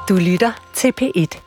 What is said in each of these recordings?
Du lytter til P1.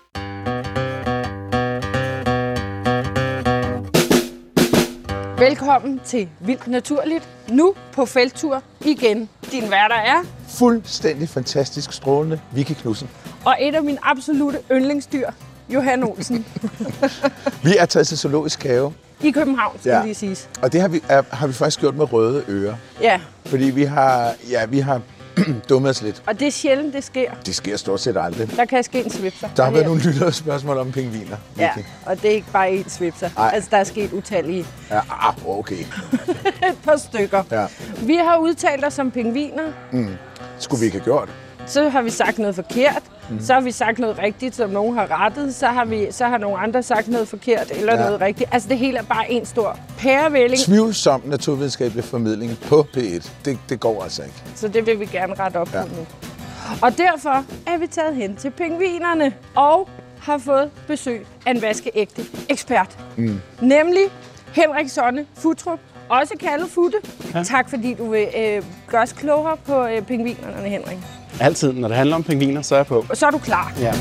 Velkommen til Vildt Naturligt. Nu på felttur igen. Din værter er fuldstændig fantastisk strålende Vicky Knudsen. Og et af mine absolutte yndlingsdyr, Johan Olsen. Vi er taget til Zoologisk Have. I København, skal lige siges. Og det har vi faktisk gjort med røde ører. Ja. Fordi vi har dummet os lidt. Og det er sjældent, det sker. Det sker stort set aldrig. Der kan ske en svipser. Der har været nogle lytterspørgsmål om pingviner. Ja, og det er ikke bare en svipser. Altså, der er sket utallige. Ja, okay. Et par stykker. Ja. Vi har udtalt os som pingviner. Skulle vi ikke have gjort? Så har vi sagt noget forkert. Så har vi sagt noget rigtigt, som nogen har rettet. Så har nogle andre sagt noget forkert eller noget rigtigt. Altså det hele er bare en stor pærevælling. Tvivlsom naturvidenskabelig formidling på P1. Det går altså ikke. Så det vil vi gerne rette op på nu. Og derfor er vi taget hen til pingvinerne og har fået besøg af en vaskeægte ekspert. Nemlig Henrik Sonne Futtrup, også kaldet Futte. Ja. Tak fordi du vil gøre os klogere på pingvinerne, Henrik. Altid. Når det handler om pingviner, så er jeg på. Og så er du klar. Ja.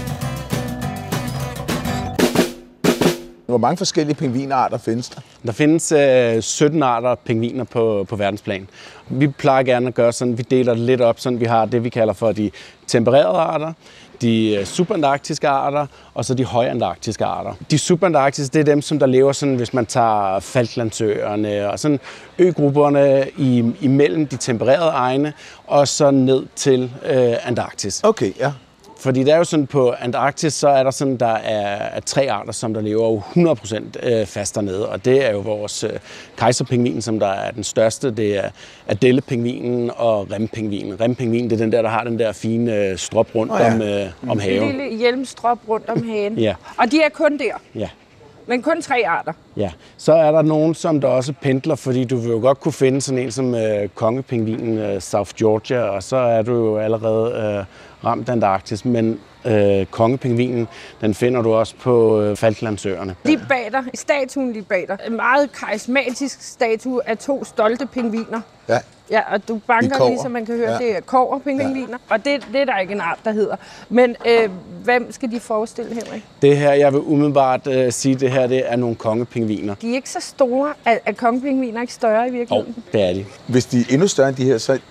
Hvor mange forskellige pingvinarter findes der? Der findes 17 arter pingviner på verdensplan. Vi plejer gerne at gøre sådan, vi deler det lidt op, sådan vi har det, vi kalder for de tempererede arter, de subantarktiske arter, og så de højantarktiske arter. De subantarktiske, det er dem, som der lever sådan, hvis man tager Falklandsøerne og sådan øgrupperne imellem de tempererede egne, og så ned til Antarktis. Okay, ja. Fordi det er jo sådan, på Antarktis, så er der sådan, der er 3 arter, som der lever jo 100% fast dernede. Og det er jo vores kejserpingvin, som der er den største. Det er adellepingvinen og rempingvinen. Rempingvinen, det er den der har den der fine strop rundt om haven. En lille hjelmstrop rundt om hagen. Ja. Og de er kun der. Ja. Men kun 3 arter. Ja, så er der nogen, som der også pendler, fordi du vil jo godt kunne finde sådan en som kongepingvinen South Georgia, og så er du jo allerede ramt Antarktis, men kongepingvinen, den finder du også på Falklandsøerne. De bag dig, statuen lige bag dig, en meget karismatisk statue af 2 stolte pingviner. Ja. Ja, og du banker lige, så man kan høre, det er kobberpingviner. Ja. Og det er der ikke en art, der hedder. Men hvem skal de forestille, Henrik? Det her, jeg vil umiddelbart sige, det her det er nogle kongepingviner. De er ikke så store. Er kongepingviner ikke større i virkeligheden? Det er de. Hvis de er endnu større end de her, så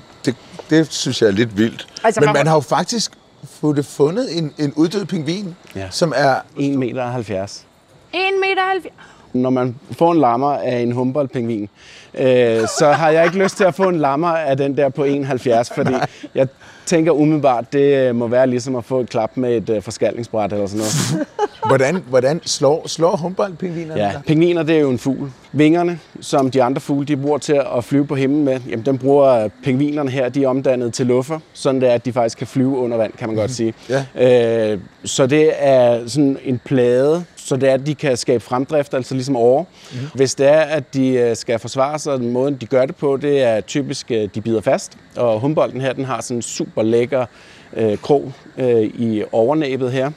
det synes jeg er lidt vildt. Altså, men man har jo faktisk fundet en uddød pingvin, som er 1,70 meter. 1,70 meter? Når man får en lammer af en Humboldt-pingvin, så har jeg ikke lyst til at få en lammer af den der på 1,70, fordi jeg tænker umiddelbart, det må være ligesom at få et klap med et forskalningsbræt eller sådan noget. Hvordan slår Humboldt-pingvinerne? Ja, pingviner, det er jo en fugl. Vingerne, som de andre fugle, de bruger til at flyve på himlen med, jamen dem bruger pingvinerne her, de er omdannet til luffer, sådan at de faktisk kan flyve under vand, kan man godt sige. Ja. Så det er sådan en plade, så det er, at de kan skabe fremdrift, altså ligesom over. Hvis det er, at de skal forsvare sig, den måde, de gør det på, det er typisk, de bider fast. Og Humboldten her, den har sådan en super lækker krog i overnæbet her.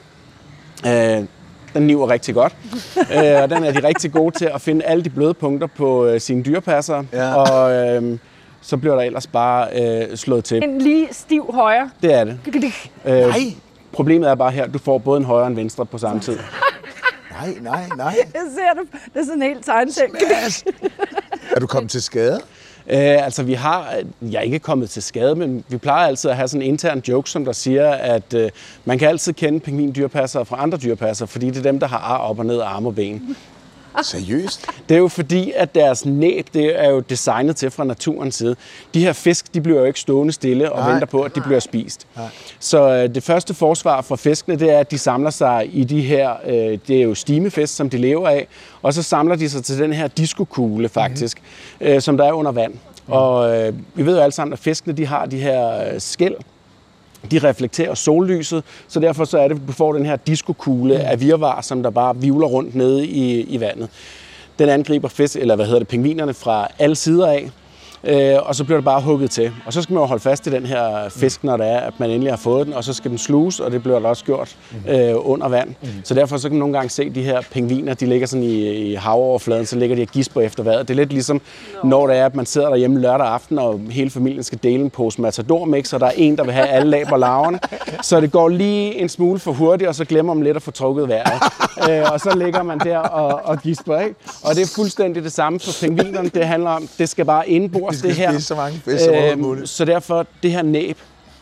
Den niver rigtig godt, og den er de rigtig gode til at finde alle de bløde punkter på sine dyrepassere, og så bliver der ellers bare slået til. En lige stiv højre. Det er det. Problemet er bare her, at du får både en højre og en venstre på samme tid. Nej. Jeg ser det. Det er sådan en helt tegnsæt. Er du kommet til skade? Altså, jeg er ikke kommet til skade, men vi plejer altid at have sådan en intern joke, som der siger, at man kan altid kende pingvindyrpassere fra andre dyrpassere, fordi det er dem, der har ar op og ned, arme og ben. Seriøst? Det er jo fordi, at deres næb, det er jo designet til fra naturens side. De her fisk, de bliver jo ikke stående stille og venter på, at de bliver spist. Nej. Så det første forsvar for fiskene, det er, at de samler sig i de her, det er jo stimefisk, som de lever af, og så samler de sig til den her diskokugle faktisk, som der er under vand. Og vi ved jo alle sammen, at fiskene, de har de her skæl, de reflekterer sollyset, så derfor så er det, at du får den her diskokugle af virvar, som der bare vivler rundt nede i vandet. Den angriber pingvinerne fra alle sider af, og så bliver det bare hugget til. Og så skal man jo holde fast i den her fisk, når det er, at man endelig har fået den, og så skal den sluges, og det bliver der også gjort under vand. Så derfor så kan man nogle gange se de her pingviner, de ligger sådan i havoverfladen, så ligger de og gisper efter vejret. Det er lidt ligesom, når det er, at man sidder derhjemme lørdag aften, og hele familien skal dele en pose Matador-mix, og der er en, der vil have alle lag på laverne. Så det går lige en smule for hurtigt, og så glemmer man lidt at få trukket vejret. Og så ligger man der og gisper, ikke? Og det er fuldstændig det samme for pingvinerne. Det handler om, det skal bare indbords, det her. Så mange fisk, så derfor, det her næb,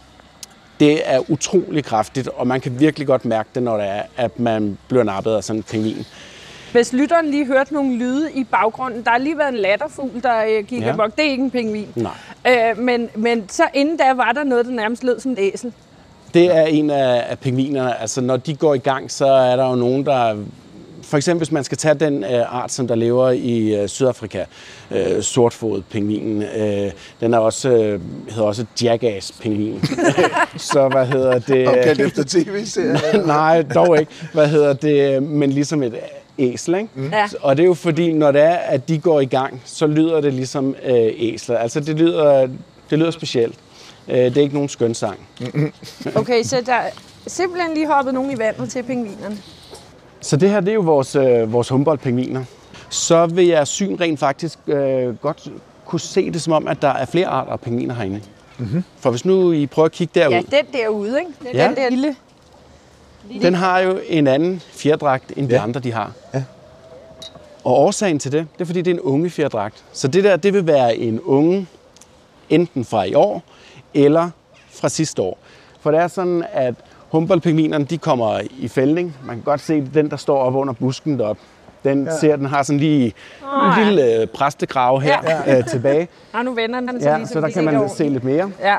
det er utrolig kraftigt, og man kan virkelig godt mærke det, når det er, at man bliver nappet af sådan en pingvin. Hvis lytteren lige hørte nogle lyde i baggrunden, der har lige været en latterfugl, der gik amok. Det er ikke en pingvin. Nej. Men så inden da var der noget, der nærmest lød som et æsel. Det er en af pingvinerne. Altså, når de går i gang, så er der jo nogen, der... For eksempel, hvis man skal tage den art, som der lever i Sydafrika, sortfodet pingvinen, den er også, hedder også jackass-pingvin. Så hvad hedder det? Opkaldt efter tv-serien? Nej, dog ikke. Hvad hedder det? Men ligesom et æsel, ikke? Ja. Og det er jo fordi, når det er, at de går i gang, så lyder det ligesom æsler. Altså, det lyder specielt. Det er ikke nogen skøn sang. Okay, så der er simpelthen lige hoppet nogen i vandet til pingvinerne. Så det her, det er jo vores Humboldt-pingviner. Så vil jeg syn rent faktisk godt kunne se det som om, at der er flere arter af pingviner herinde. Mm-hmm. For hvis nu I prøver at kigge derud. Ja, den derude, ikke? Den der lille. Den har jo en anden fjerdragt, end de andre, de har. Ja. Og årsagen til det, det er fordi, det er en unge fjerdragt. Så det der, det vil være en unge, enten fra i år, eller fra sidste år. For det er sådan, at Humboldt-pingvinerne, de kommer i fældning. Man kan godt se den, der står op under busken deroppe. Den har sådan lige en lille præstekrave her tilbage. Og nu vender den så lige, så der kan man se lidt mere. Ja.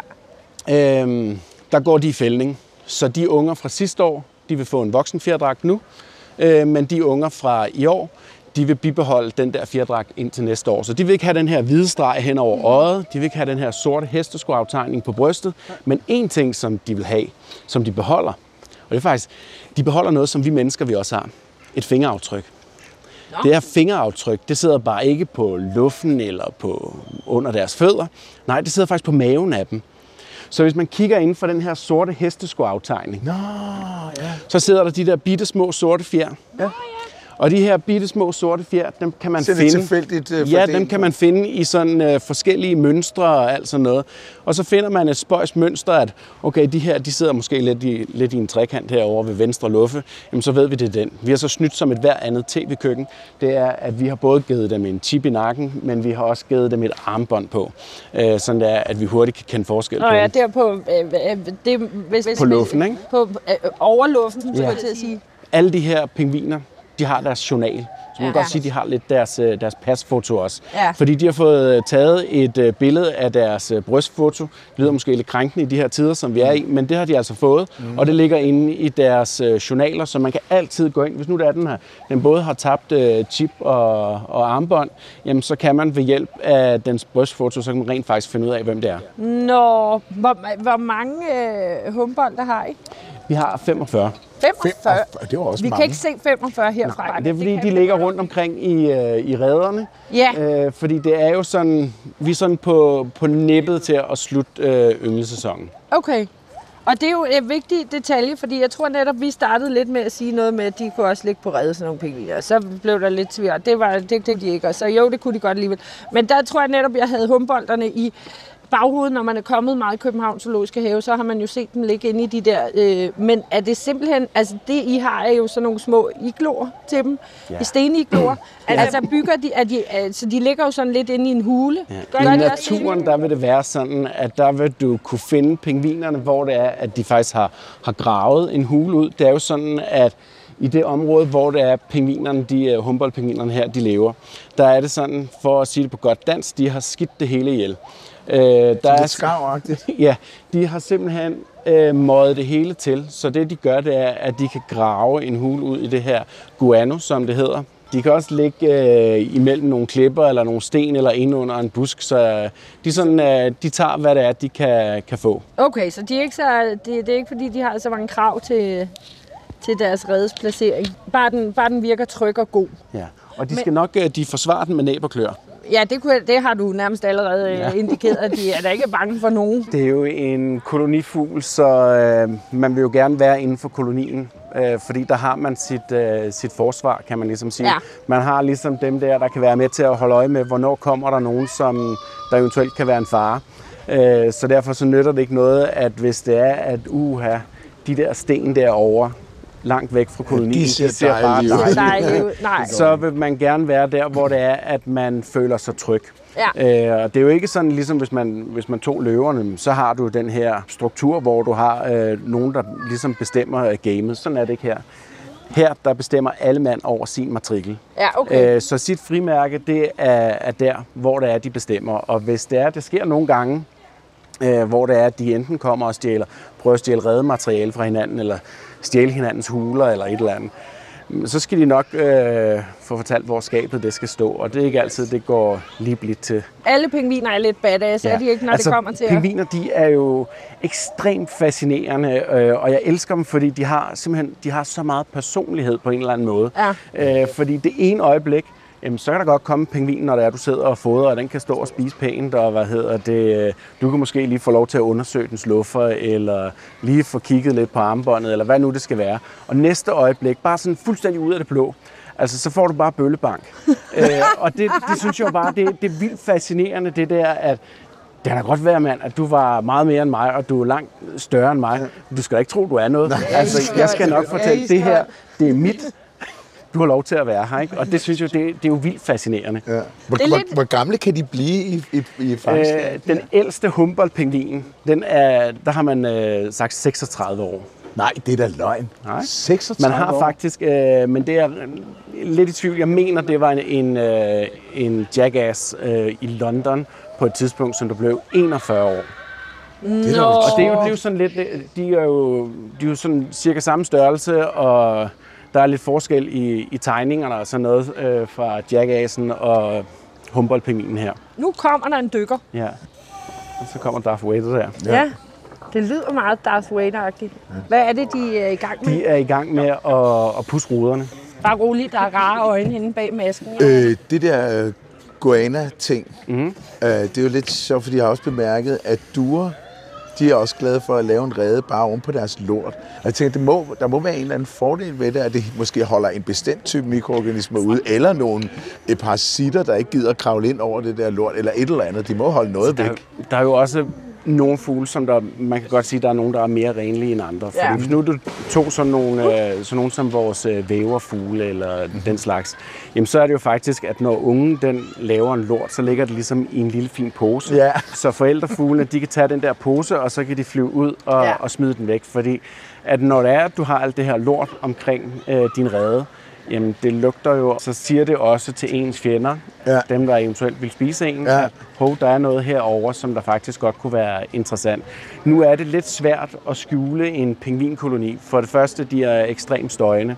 Der går de i fældning. Så de unger fra sidste år, de vil få en voksenfjerdragt nu. Men de unger fra i år, de vil bibeholde den der fjerdragt ind til næste år. Så de vil ikke have den her hvide streg hen over øjet. De vil ikke have den her sorte hesteskoaftegning på brystet. Men en ting, som de vil have, som de beholder, og det er faktisk, de beholder noget, som vi mennesker vi også har. Et fingeraftryk. Det her fingeraftryk, det sidder bare ikke på luften eller under deres fødder. Nej, det sidder faktisk på maven af dem. Så hvis man kigger inden for den her sorte hesteskoaftegning, så sidder der de der bitte små sorte fjer. Ja. Og de her bitte små sorte fjer, dem kan man finde. Dem kan man finde i sådan forskellige mønstre og alt sådan noget. Og så finder man et spøjs mønster, at okay, de her, de sidder måske lidt i en trekant herovre ved venstre luffe. Jamen så ved vi, det er den. Vi har så snydt som et hver andet tv-køkken. Det er, at vi har både givet dem en chip i nakken, men vi har også givet dem et armbånd på. Sådan der, at vi hurtigt kan kende forskel på ja, der på... på luffen, ikke? På overluffen, skulle jeg til at sige. Alle de her pingviner, de har deres journal. Så man kan godt sige, at de har lidt deres pasfoto også. Ja. Fordi de har fået taget et billede af deres brystfoto. Det lyder måske lidt krænkende i de her tider, som vi er i, men det har de altså fået. Og det ligger inde i deres journaler, så man kan altid gå ind. Hvis nu det er den her, den både har tabt chip og armbånd, jamen så kan man ved hjælp af dens brystfoto, så kan man rent faktisk finde ud af, hvem det er. Nå, hvor mange Humboldt har I? Vi har 45. 45? Det var også vi mange. kan ikke se 45 herfra. Nej, det er fordi, de ligger rundt omkring i rederne. Ja. Fordi det er jo sådan, vi er sådan på nippet til at slutte ynglesæsonen. Okay. Og det er jo en vigtig detalje, fordi jeg tror netop, vi startede lidt med at sige noget med, at de kunne også ligge på rede, sådan nogle pingviner. Så blev der lidt svært. Det kunne de ikke. Og så jo, det kunne de godt alligevel. Men der tror jeg netop, jeg havde Humboldterne i baghovedet, når man er kommet meget i Københavns Zoologiske Have, så har man jo set dem ligge inde i de der. Men er det simpelthen, altså det I har er jo sådan nogle små igloer til dem, stenigloer. Altså bygger så de ligger jo sådan lidt inde i en hule. Ja. I naturen, der vil det være sådan, at der vil du kunne finde pingvinerne, hvor det er, at de faktisk har gravet en hule ud. Det er jo sådan, at i det område, hvor det er pingvinerne, de Humboldt-pingvinerne her, de lever, der er det sådan, for at sige det på godt dansk, de har skidt det hele ihjel. Der er skarvagtigt. Ja, de har simpelthen møjet det hele til, så det de gør, det er, at de kan grave en hule ud i det her guano, som det hedder. De kan også ligge imellem nogle klipper eller nogle sten eller inde under en busk, så de tager, hvad det er, de kan få. Okay, så det er ikke fordi, de har så mange krav til deres redes placering. Bare den virker tryg og god. Ja, og de skal nok forsvare den med næb og klør. Ja, det har du nærmest allerede indikeret, at de er da ikke bange for nogen. Det er jo en kolonifugl, så man vil jo gerne være inden for kolonien, fordi der har man sit forsvar, kan man ligesom sige. Ja. Man har ligesom dem der kan være med til at holde øje med, hvornår kommer der nogen, som der eventuelt kan være en fare. Så derfor så nytter det ikke noget, at hvis det er, at de der sten derovre, langt væk fra kolonien, de ser bare dejlige ud. Så vil man gerne være der, hvor det er, at man føler sig tryg. Ja. Og det er jo ikke sådan, ligesom hvis man tog løverne, så har du den her struktur, hvor du har nogen, der ligesom bestemmer gamet. Sådan er det ikke her. Her, der bestemmer alle mand over sin matrikel. Ja, okay. Så sit frimærke, det er der, hvor det er, de bestemmer. Og hvis det sker nogle gange, hvor det er, at de enten kommer og prøver at stjæle redemateriale fra hinanden, eller stjæle hinandens huler, eller et eller andet, så skal de nok få fortalt, hvor skabet det skal stå, og det er ikke altid, det går lige blidt til. Alle pingviner er lidt badass, er de ikke, når det kommer til pingviner, de er jo ekstremt fascinerende, og jeg elsker dem, fordi de har så meget personlighed på en eller anden måde. Ja. Fordi det ene øjeblik, så kan der godt komme en pingvin, når du sidder og fodrer, og den kan stå og spise pænt, og du kan måske lige få lov til at undersøge dens luffer, eller lige få kigget lidt på armbåndet, eller hvad nu det skal være. Og næste øjeblik, bare sådan fuldstændig ud af det blå, altså så får du bare bøllebank. Og det synes jeg bare, det er vildt fascinerende, det der, at det kan da godt være, mand, at du var meget mere end mig, og du er langt større end mig. Du skal da ikke tro, du er noget. Altså, jeg skal nok fortælle, det her, det er mit. Du har lov til at være her, ikke? Og det synes jeg, det er jo vildt fascinerende. Ja. Hvor gamle kan de blive i fangenskab? Den ældste Humboldt-pingvin, der har man sagt 36 år. Nej, det er da løgn. Nej. 36 man har år? faktisk, men det er lidt i tvivl. Jeg mener, det var en jackass i London på et tidspunkt, som der blev 41 år. No. Og det er jo sådan lidt, de er jo sådan cirka samme størrelse, og der er lidt forskel i tegningerne og sådan noget fra jackassen og Humboldt-pingvinen her. Nu kommer der en dykker. Ja, og så kommer Darth Vader der. Ja, det lyder meget Darth Vader-agtigt. Hvad er det, de er i gang med? De er i gang med at pudse ruderne. Bare roligt, der er rare øjne henne bag masken. Det der guana-ting, det er jo lidt sjovt, fordi jeg har også bemærket, at duer, de er også glade for at lave en rede bare oven på deres lort. Og jeg tænker, der må være en eller anden fordel ved det, at det måske holder en bestemt type mikroorganismer ude, eller nogle parasitter, der ikke gider kravle ind over det der lort, eller et eller andet. De må holde noget væk. Der er jo også nogle fugle, som man kan godt sige, der er nogle, der er mere renlige end andre. Ja. Fordi hvis nu du tog sådan nogle som vores væverfugle eller den slags, jamen så er det jo faktisk, at når ungen den laver en lort, så ligger det ligesom i en lille fin pose. Ja. Så forældrefuglene, de kan tage den der pose, og så kan de flyve ud og smide den væk. Fordi at når det er, at du har alt det her lort omkring din rede, jamen det lugter jo, så siger det også til ens fjender, dem der eventuelt vil spise en, at der er noget herovre, som der faktisk godt kunne være interessant. Nu er det lidt svært at skjule en pingvinkoloni. For det første, de er ekstremt støjende,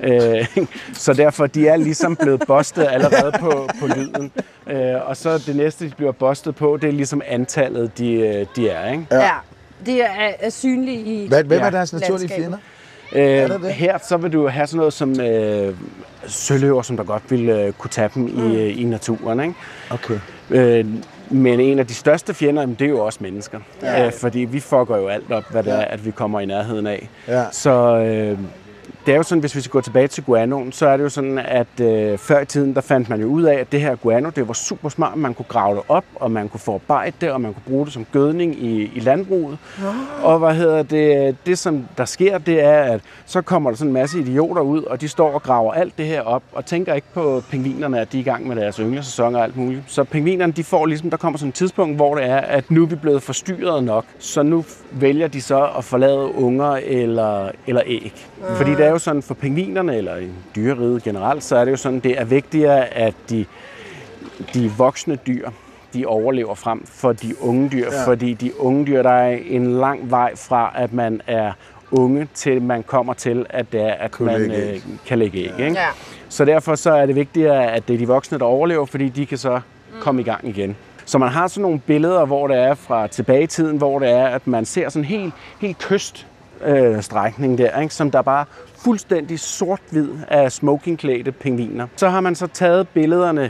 så derfor de er ligesom blevet bustet allerede på lyden. Og så det næste, de bliver bustet på, det er ligesom antallet, de er, ikke? Ja, det er synligt i Hvem er deres naturlige fjender? Her så vil du have sådan noget som søløver, som der godt vil kunne tage dem i naturen. Ikke? Okay. Men en af de største fjender, det er jo også mennesker. Fordi vi fucker jo alt op, hvad det er, at vi kommer i nærheden af. Ja. Så det er jo sådan, hvis vi skal gå tilbage til guanoen, så er det jo sådan, at før i tiden, der fandt man jo ud af, at det her guano, det var super smart. Man kunne grave det op, og man kunne forarbejde det, og man kunne bruge det som gødning i landbruget. Og det som der sker, det er, at så kommer der sådan en masse idioter ud, og de står og graver alt det her op, og tænker ikke på pingvinerne, at de er i gang med deres ynglesæson og alt muligt. Så pingvinerne, de får ligesom, der kommer sådan et tidspunkt, hvor det er, at nu er vi blevet forstyrret nok, så nu vælger de så at forlade unger eller æg. Fordi det er jo sådan for pingvinerne, eller i dyreriget generelt, så er det jo sådan, det er vigtigere, at de voksne dyr, de overlever frem for de unge dyr. Ja. Fordi de unge dyr, der er en lang vej fra, at man er unge, til man kommer til, at man kan lægge æg. Ikke? Ja. Så derfor så er det vigtigere, at det er de voksne, der overlever, fordi de kan så komme i gang igen. Så man har sådan nogle billeder, hvor det er fra tilbage i tiden, hvor det er, at man ser sådan helt kyststrækning der, ikke? Som der bare fuldstændig sort-hvid af smokingklædte pingviner. Så har man så taget billederne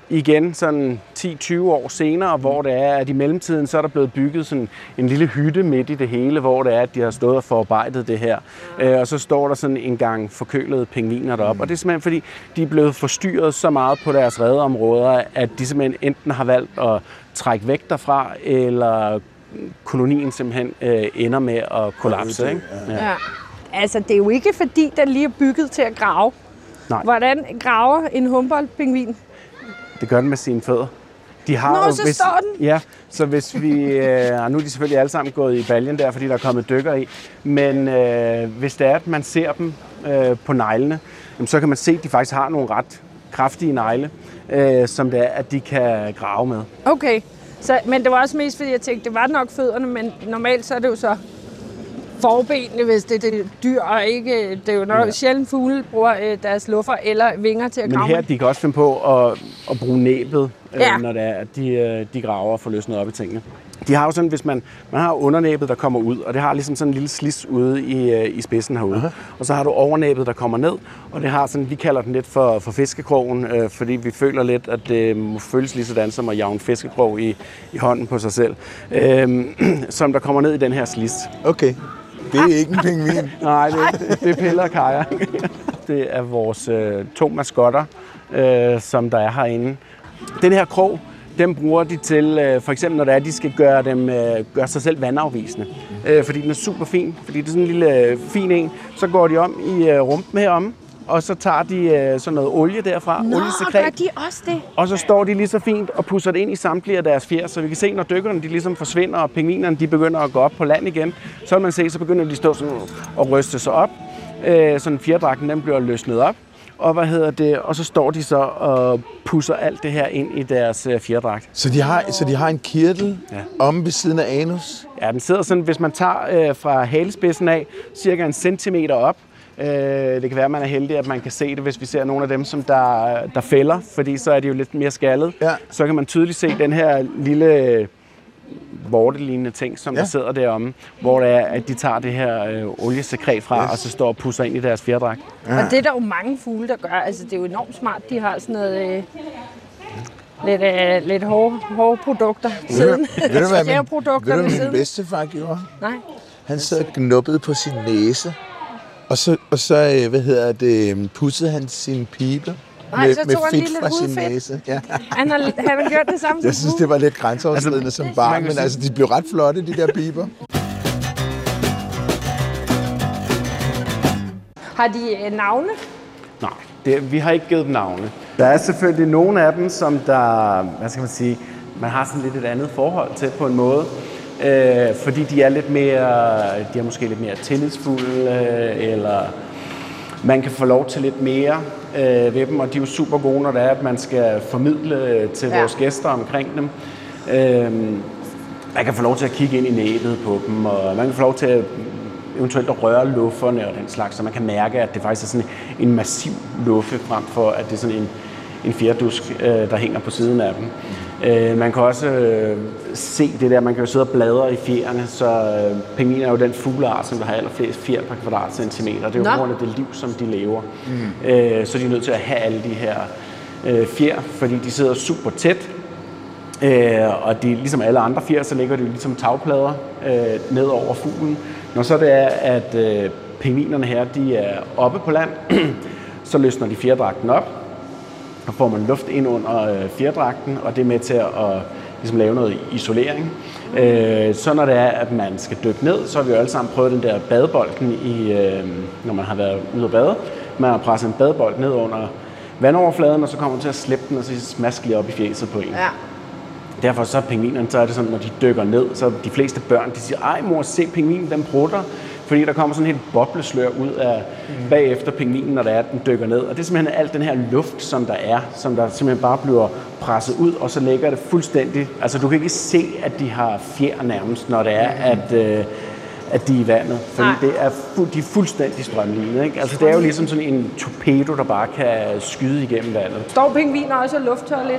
igen sådan 10-20 år senere, hvor det er, at i mellemtiden, så er der blevet bygget sådan en lille hytte midt i det hele, hvor det er, at de har stået og forarbejdet det her. Og så står der sådan en gang forkølede pingviner deroppe. Og det er simpelthen, fordi de er blevet forstyrret så meget på deres redeområder, at de simpelthen enten har valgt at trække væk derfra, eller kolonien simpelthen ender med at kollapse. Ikke? Ja. Altså, det er jo ikke fordi, den lige er bygget til at grave. Nej. Hvordan graver en Humboldt-pingvin? Det gør den med sine fødder. De har Nå, så står den. Ja, så hvis vi... nu er de selvfølgelig alle sammen gået i baljen der, fordi der er kommet dykker i. Men hvis det er, at man ser dem på neglene, så kan man se, at de faktisk har nogle ret kraftige negle, som det er, at de kan grave med. Okay, men det var også mest, fordi jeg tænkte, det var nok fødderne, men normalt så er det jo så forbenene, hvis det er dyr, og ikke, det er jo nok sjældent fugle bruger deres luffer eller vinger til at grave. Men her, de kan også finde på at bruge næbet, når det er, at de graver og får løsnet op i tingene. De har jo sådan, hvis man har undernæbet, der kommer ud, og det har ligesom sådan en lille slis ude i spidsen herude. Og så har du overnæbet, der kommer ned, og det har sådan, vi kalder den lidt for fiskekrogen, fordi vi føler lidt, at det må føles lige sådan som at jage en fiskekrog i hånden på sig selv, som der kommer ned i den her slis. Okay. Det er ikke en pingvin. Nej, det er Pelle og Kaja. Det er vores 2 maskotter, som der er herinde. Den her krog, den bruger de til, for eksempel når det er, de skal gøre sig selv vandafvisende. Fordi den er super fin, fordi det er sådan en lille fin en. Så går de om i rumpen heromme, og så tager de sådan noget olie derfra. Nå, oliesekret. gør de også det? Og så står de lige så fint og pusser det ind i samtlige af deres fjer, så vi kan se, når dykkerne de ligesom forsvinder, og pingvinerne de begynder at gå op på land igen, så vil man se, så begynder de stå sådan og ryste sig op. Sådan fjerdragten, den bliver løsnet op. Og så står de så og pusser alt det her ind i deres fjerdragt. Så de har en kirtel om ved siden af anus? Ja, den sidder sådan, hvis man tager fra halespidsen af, cirka 1 centimeter op. Det kan være, at man er heldig, at man kan se det, hvis vi ser nogle af dem, som der fælder, fordi så er de jo lidt mere skaldet. Ja. Så kan man tydeligt se den her lille vortelignende ting, som der sidder deromme, hvor det er, at de tager det her oliesekret fra, og så står og pusser ind i deres fjerdragt. Ja. Og det er der jo mange fugle, der gør. Altså, det er jo enormt smart, de har sådan noget... Lidt hårde produkter siden. Ved du, hvad min bedstefar gjorde? Nej. Han sad og knuppede på sin næse, og så pudsede han sin pibe med fedt fra sin næse. Ja. Han har gjort det samme. Jeg synes, det var lidt grænseoverskridende som barn, men altså, de blev ret flotte, de der piber. Har de navne? Nej, vi har ikke givet dem navne. Der er selvfølgelig nogle af dem, som der, man har sådan lidt et andet forhold til på en måde. Fordi de er måske lidt mere tillidsfulde, eller man kan få lov til lidt mere ved dem, og de er jo super gode, når det er, at man skal formidle til vores gæster omkring dem. Man kan få lov til at kigge ind i næbet på dem, og man kan få lov til at eventuelt at røre lufferne og den slags, så man kan mærke, at det faktisk er sådan en massiv luffe, frem for at det er sådan en fjerdusk, der hænger på siden af dem. Man kan også se det der, man kan jo sidde og bladre i fjerne, så pingviner er jo den fugleart, som der har allerflest fjer per kvadratcentimeter. Det er jo på grund af det liv, som de lever. Så de er nødt til at have alle de her fjer, fordi de sidder super tæt. Og de, ligesom alle andre fjer, så ligger de ligesom tagplader ned over fuglen. Når så det er, at pingvinerne her, de er oppe på land, så løsner de fjerdragten op, og får man luft ind under fjerdragten, og det er med til at ligesom lave noget isolering. Så når det er, at man skal dykke ned, så har vi jo alle sammen prøvet den der badebolden, når man har været ude at bade. Man har presset en badebold ned under vandoverfladen, og så kommer man til at slippe den, og så smasker lige op i fjeset på en. Ja. Derfor så er pingvinerne, så er det sådan, når de dykker ned, så de fleste børn, de siger, ej mor, se pingvinen, den prutter. Fordi der kommer sådan et bobleslør ud af bagefter pingvinen, når det er, at den dykker ned. Og det er simpelthen alt den her luft, som der simpelthen bare bliver presset ud, og så ligger det fuldstændig. Altså du kan ikke se, at de har fjer nærmest, når det er, at de er i vandet. Fordi de er fuldstændig strømlignende, ikke? Altså det er jo ligesom sådan en torpedo, der bare kan skyde igennem vandet. Står pingviner også og lufttør lidt?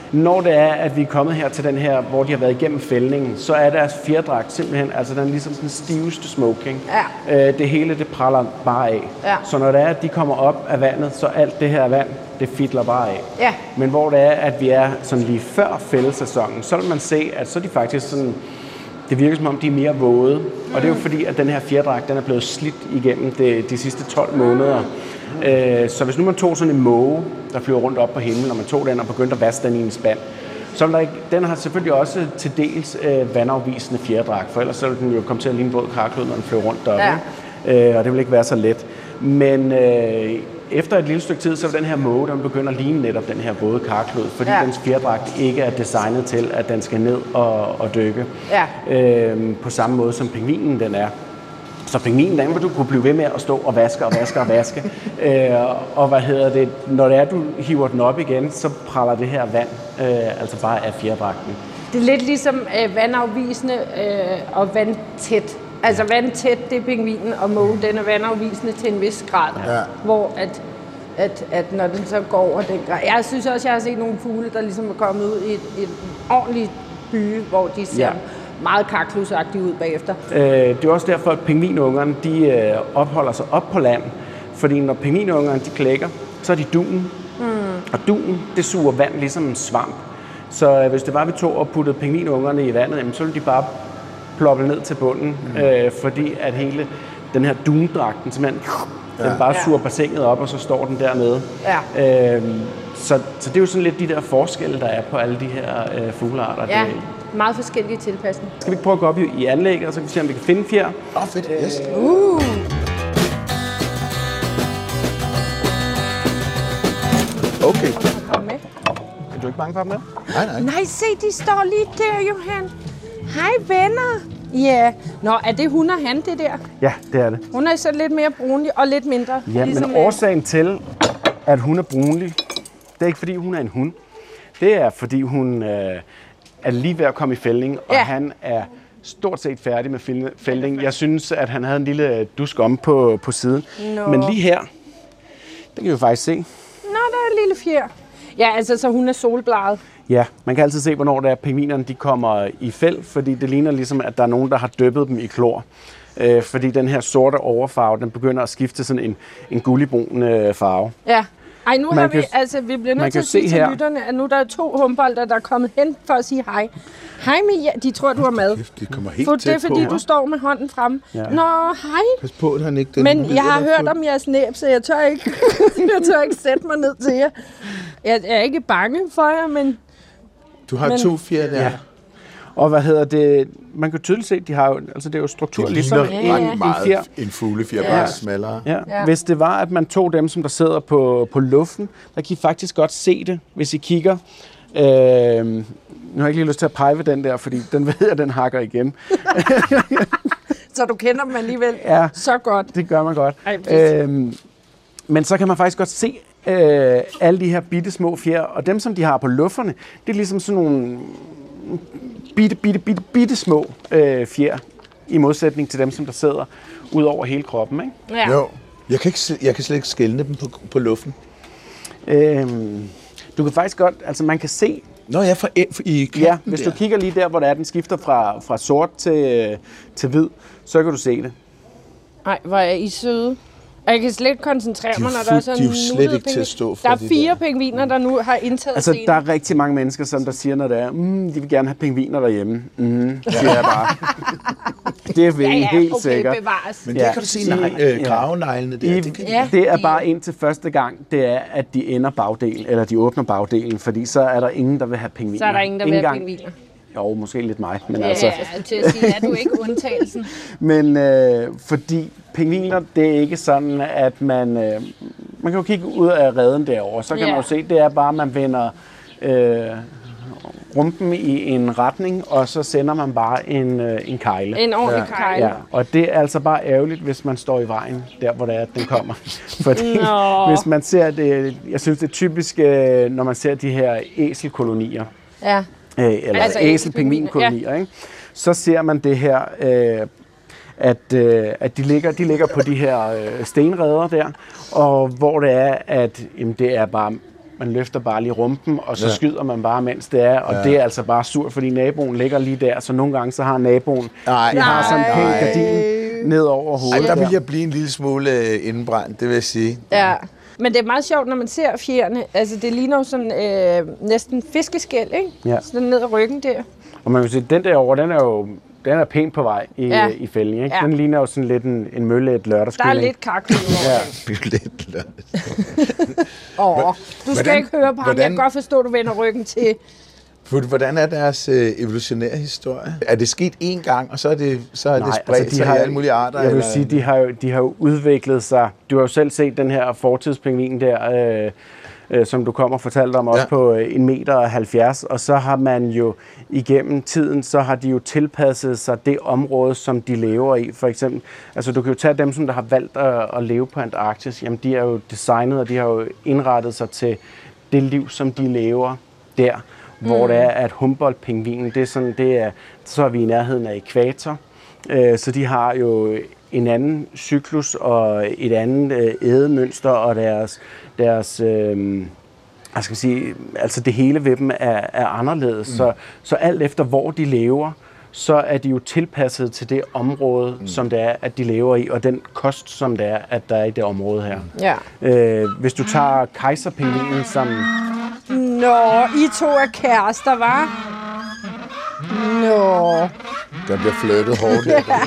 Når det er, at vi er kommet her til den her, hvor de har været igennem fældningen, så er deres fjerdragt simpelthen, altså den er ligesom den stiveste smoking. Ja. Det hele, det praller bare af. Ja. Så når det er, at de kommer op af vandet, så alt det her vand, det fidler bare af. Ja. Men hvor det er, at vi er sådan lige før fældesæsonen, så vil man se, at så er de faktisk sådan, det virker som om, de er mere våde. Og det er jo fordi, at den her fjerdragt, den er blevet slidt igennem de sidste 12 måneder. Så hvis nu man tog sådan en måge, der flyver rundt op på himlen, og man tog den og begyndte at vaske den i en spand, så vil der ikke, den har selvfølgelig også til dels vandafvisende fjerdragt, for ellers så vil den jo komme til at ligne våd karklud, når den flyver rundt deroppe. Ja. Og det vil ikke være så let. Men efter et lille stykke tid, så vil den her måge, den begynder at ligne netop den her våde karklud, fordi dens fjerdragt ikke er designet til, at den skal ned og dykke. Ja. På samme måde som pingvinen den er. Så pingvinen, den vil du kunne blive ved med at stå og vaske og vaske og vaske. Og når det er, du hiver den op igen, så praller det her vand altså bare af fjerdragten. Det er lidt ligesom vandafvisende og vandtæt. Altså vandtæt, det er pingvinen, og mågen, den er vandafvisende til en vis grad. Ja. Hvor at når den så går over den grad. Jeg synes også, jeg har set nogle fugle, der ligesom er kommet ud i et ordentligt by, hvor de ser meget karklusagtige ud bagefter. Det er også derfor, at pingvinungerne, de opholder sig op på land. Fordi når pingvinungerne, de klækker, så er de duen. Og duen, det suger vand ligesom en svamp. Så hvis det var, vi tog og puttede pingvinungerne i vandet, så ville de bare ploppe ned til bunden. Fordi at hele den her dundragten simpelthen, den bare suger bassinet op, og så står den dernede. Ja. Så det er jo sådan lidt de der forskelle, der er på alle de her fuglearter. Ja. Meget forskellige tilpasninger. Skal vi ikke prøve at gå op i anlægget, og så kan vi se, om vi kan finde fjer? Fedt. Yes. Okay. Kom med. Er du ikke bange for dem med? Nej. Nej, se, de står lige der, Johan. Hej, venner. Ja. Nå, er det hun og han, det der? Ja, det er det. Hun er så lidt mere brunlig og lidt mindre. Ja, ligesom men årsagen til, at hun er brunlig, det er ikke, fordi hun er en hund. Det er, fordi hun er lige ved at komme i fældning, og han er stort set færdig med fældning. Jeg synes, at han havde en lille dusk om på siden. Men lige her, det kan vi faktisk se. Nå, der er en lille fjer. Ja, altså, så hun er solbladet. Ja, man kan altid se, hvornår det er, pingvinerne de kommer i fæld, fordi det ligner ligesom, at der er nogen, der har dyppet dem i klor. Fordi den her sorte overfarve, den begynder at skifte sådan en gulligbrun farve. Ja. Ej, nu har vi bliver nødt til at sige til lytterne, at nu der er 2 humbolter, der er kommet hen for at sige hej. Hej Mia, de tror, du er med. De kommer helt tæt på. Det er, fordi du står med hånden fremme. Ja. Nå, hej. Pas på, at han ikke den. Men jeg har hørt om jeres næb, så jeg tør ikke, sætte mig ned til jer. Jeg er ikke bange for jer, men... Du har 2 fjer der. Ja. Og man kan tydeligt se, at de har jo, altså det er jo struktur det ligesom en fuglefjer, bare smallere. Ja. Hvis det var, at man tog dem, som der sidder på luften, der kan I faktisk godt se det, hvis I kigger. Nu har jeg ikke lige lyst til at pege ved den der, fordi den ved jeg, den hakker igen. Så du kender dem alligevel så godt. Det gør man godt. Men så kan man faktisk godt se alle de her bitte små fjer, og dem, som de har på lufferne, det er ligesom sådan nogle bitte små fjer, i modsætning til dem, som der sidder ud over hele kroppen, ikke? Ja. Jo. Jeg kan slet ikke skelne dem på luften. Du kan faktisk godt, altså man kan se... Nå ja, i kanten hvis du kigger lige der, hvor den skifter fra sort til hvid, så kan du se det. Nej, hvor er I søde. Og jeg kan slet ikke koncentrere mig, når der er sådan de er jo slet ikke til at stå for. Der er 4 pingviner, der nu har indtaget scenen. Der er rigtig mange mennesker, som der siger, når det er, de vil gerne have pingviner derhjemme. Siger jeg bare. Det er vi helt sikkert. Bevares. Men det kan du se, graveneglene der. Det er bare indtil første gang, det er, at de ender bagdelen, eller de åbner bagdelen, fordi så er der ingen, der vil have pingviner. Så er der ingen, der vil have pingviner. Jo, måske lidt mig. Men til at sige, er du ikke undtagelsen. Men fordi pingviner, det er ikke sådan, at man kan jo kigge ud af reden derovre, så kan man jo se, det er bare, at man vender rumpen i en retning, og så sender man bare en kegle. En ordentlig kegle. Ja, og det er altså bare ærgerligt, hvis man står i vejen, der hvor det er, at den kommer. Fordi hvis man ser det, jeg synes det er typisk, når man ser de her æselkolonier. Ja. Eller altså æselpingvinkolonier, ikke? Så ser man det her, at de ligger på de her stenreder der, og hvor det er, at det er bare man løfter bare lige rumpen, og så skyder man bare, mens det er, og det er altså bare surt, fordi naboen ligger lige der, så nogle gange så har naboen, de har sådan en pæn gardin ned over hovedet. Der vil jeg blive en lille smule indbrændt, det vil jeg sige. Ja. Men det er meget sjovt, når man ser fjerene. Altså, det ligner jo sådan næsten fiskeskæl, ikke? Ja. Sådan ned ad ryggen der. Og man kan sige, den derovre, den er pænt på vej i fælden, ikke? Ja. Den ligner jo sådan lidt en mølle et lørdagskylling. Der er lidt kakkel over. Lidt Du skal ikke høre på ham. Jeg kan godt forstå, at du vender ryggen til. Hvordan er deres evolutionære historie? Er det sket én gang, og så er det spredt sig i alle mulige arter? Jeg vil sige, de har jo udviklet sig. Du har jo selv set den her fortidspingvin der, som du kom og fortalte om, også på 1,70 meter, og så har man jo igennem tiden, så har de jo tilpasset sig det område, som de lever i. For eksempel, altså du kan jo tage dem, som der har valgt at leve på Antarktis, jamen de er jo designet, og de har jo indrettet sig til det liv, som de lever der. Hvor det er, at Humboldt-pingvinen, så er vi i nærheden af ækvator, så de har jo en anden cyklus og et andet ædemønster, og deres jeg skal sige, altså det hele ved dem er anderledes. Så alt efter hvor de lever, så er de jo tilpasset til det område, som det er, at de lever i, og den kost, som det er, at der er i det område her. Ja. Hvis du tager kejserpingvinen, som... Nå, I to er kærester, hva'? Nå. Der bliver flyttet hårdt.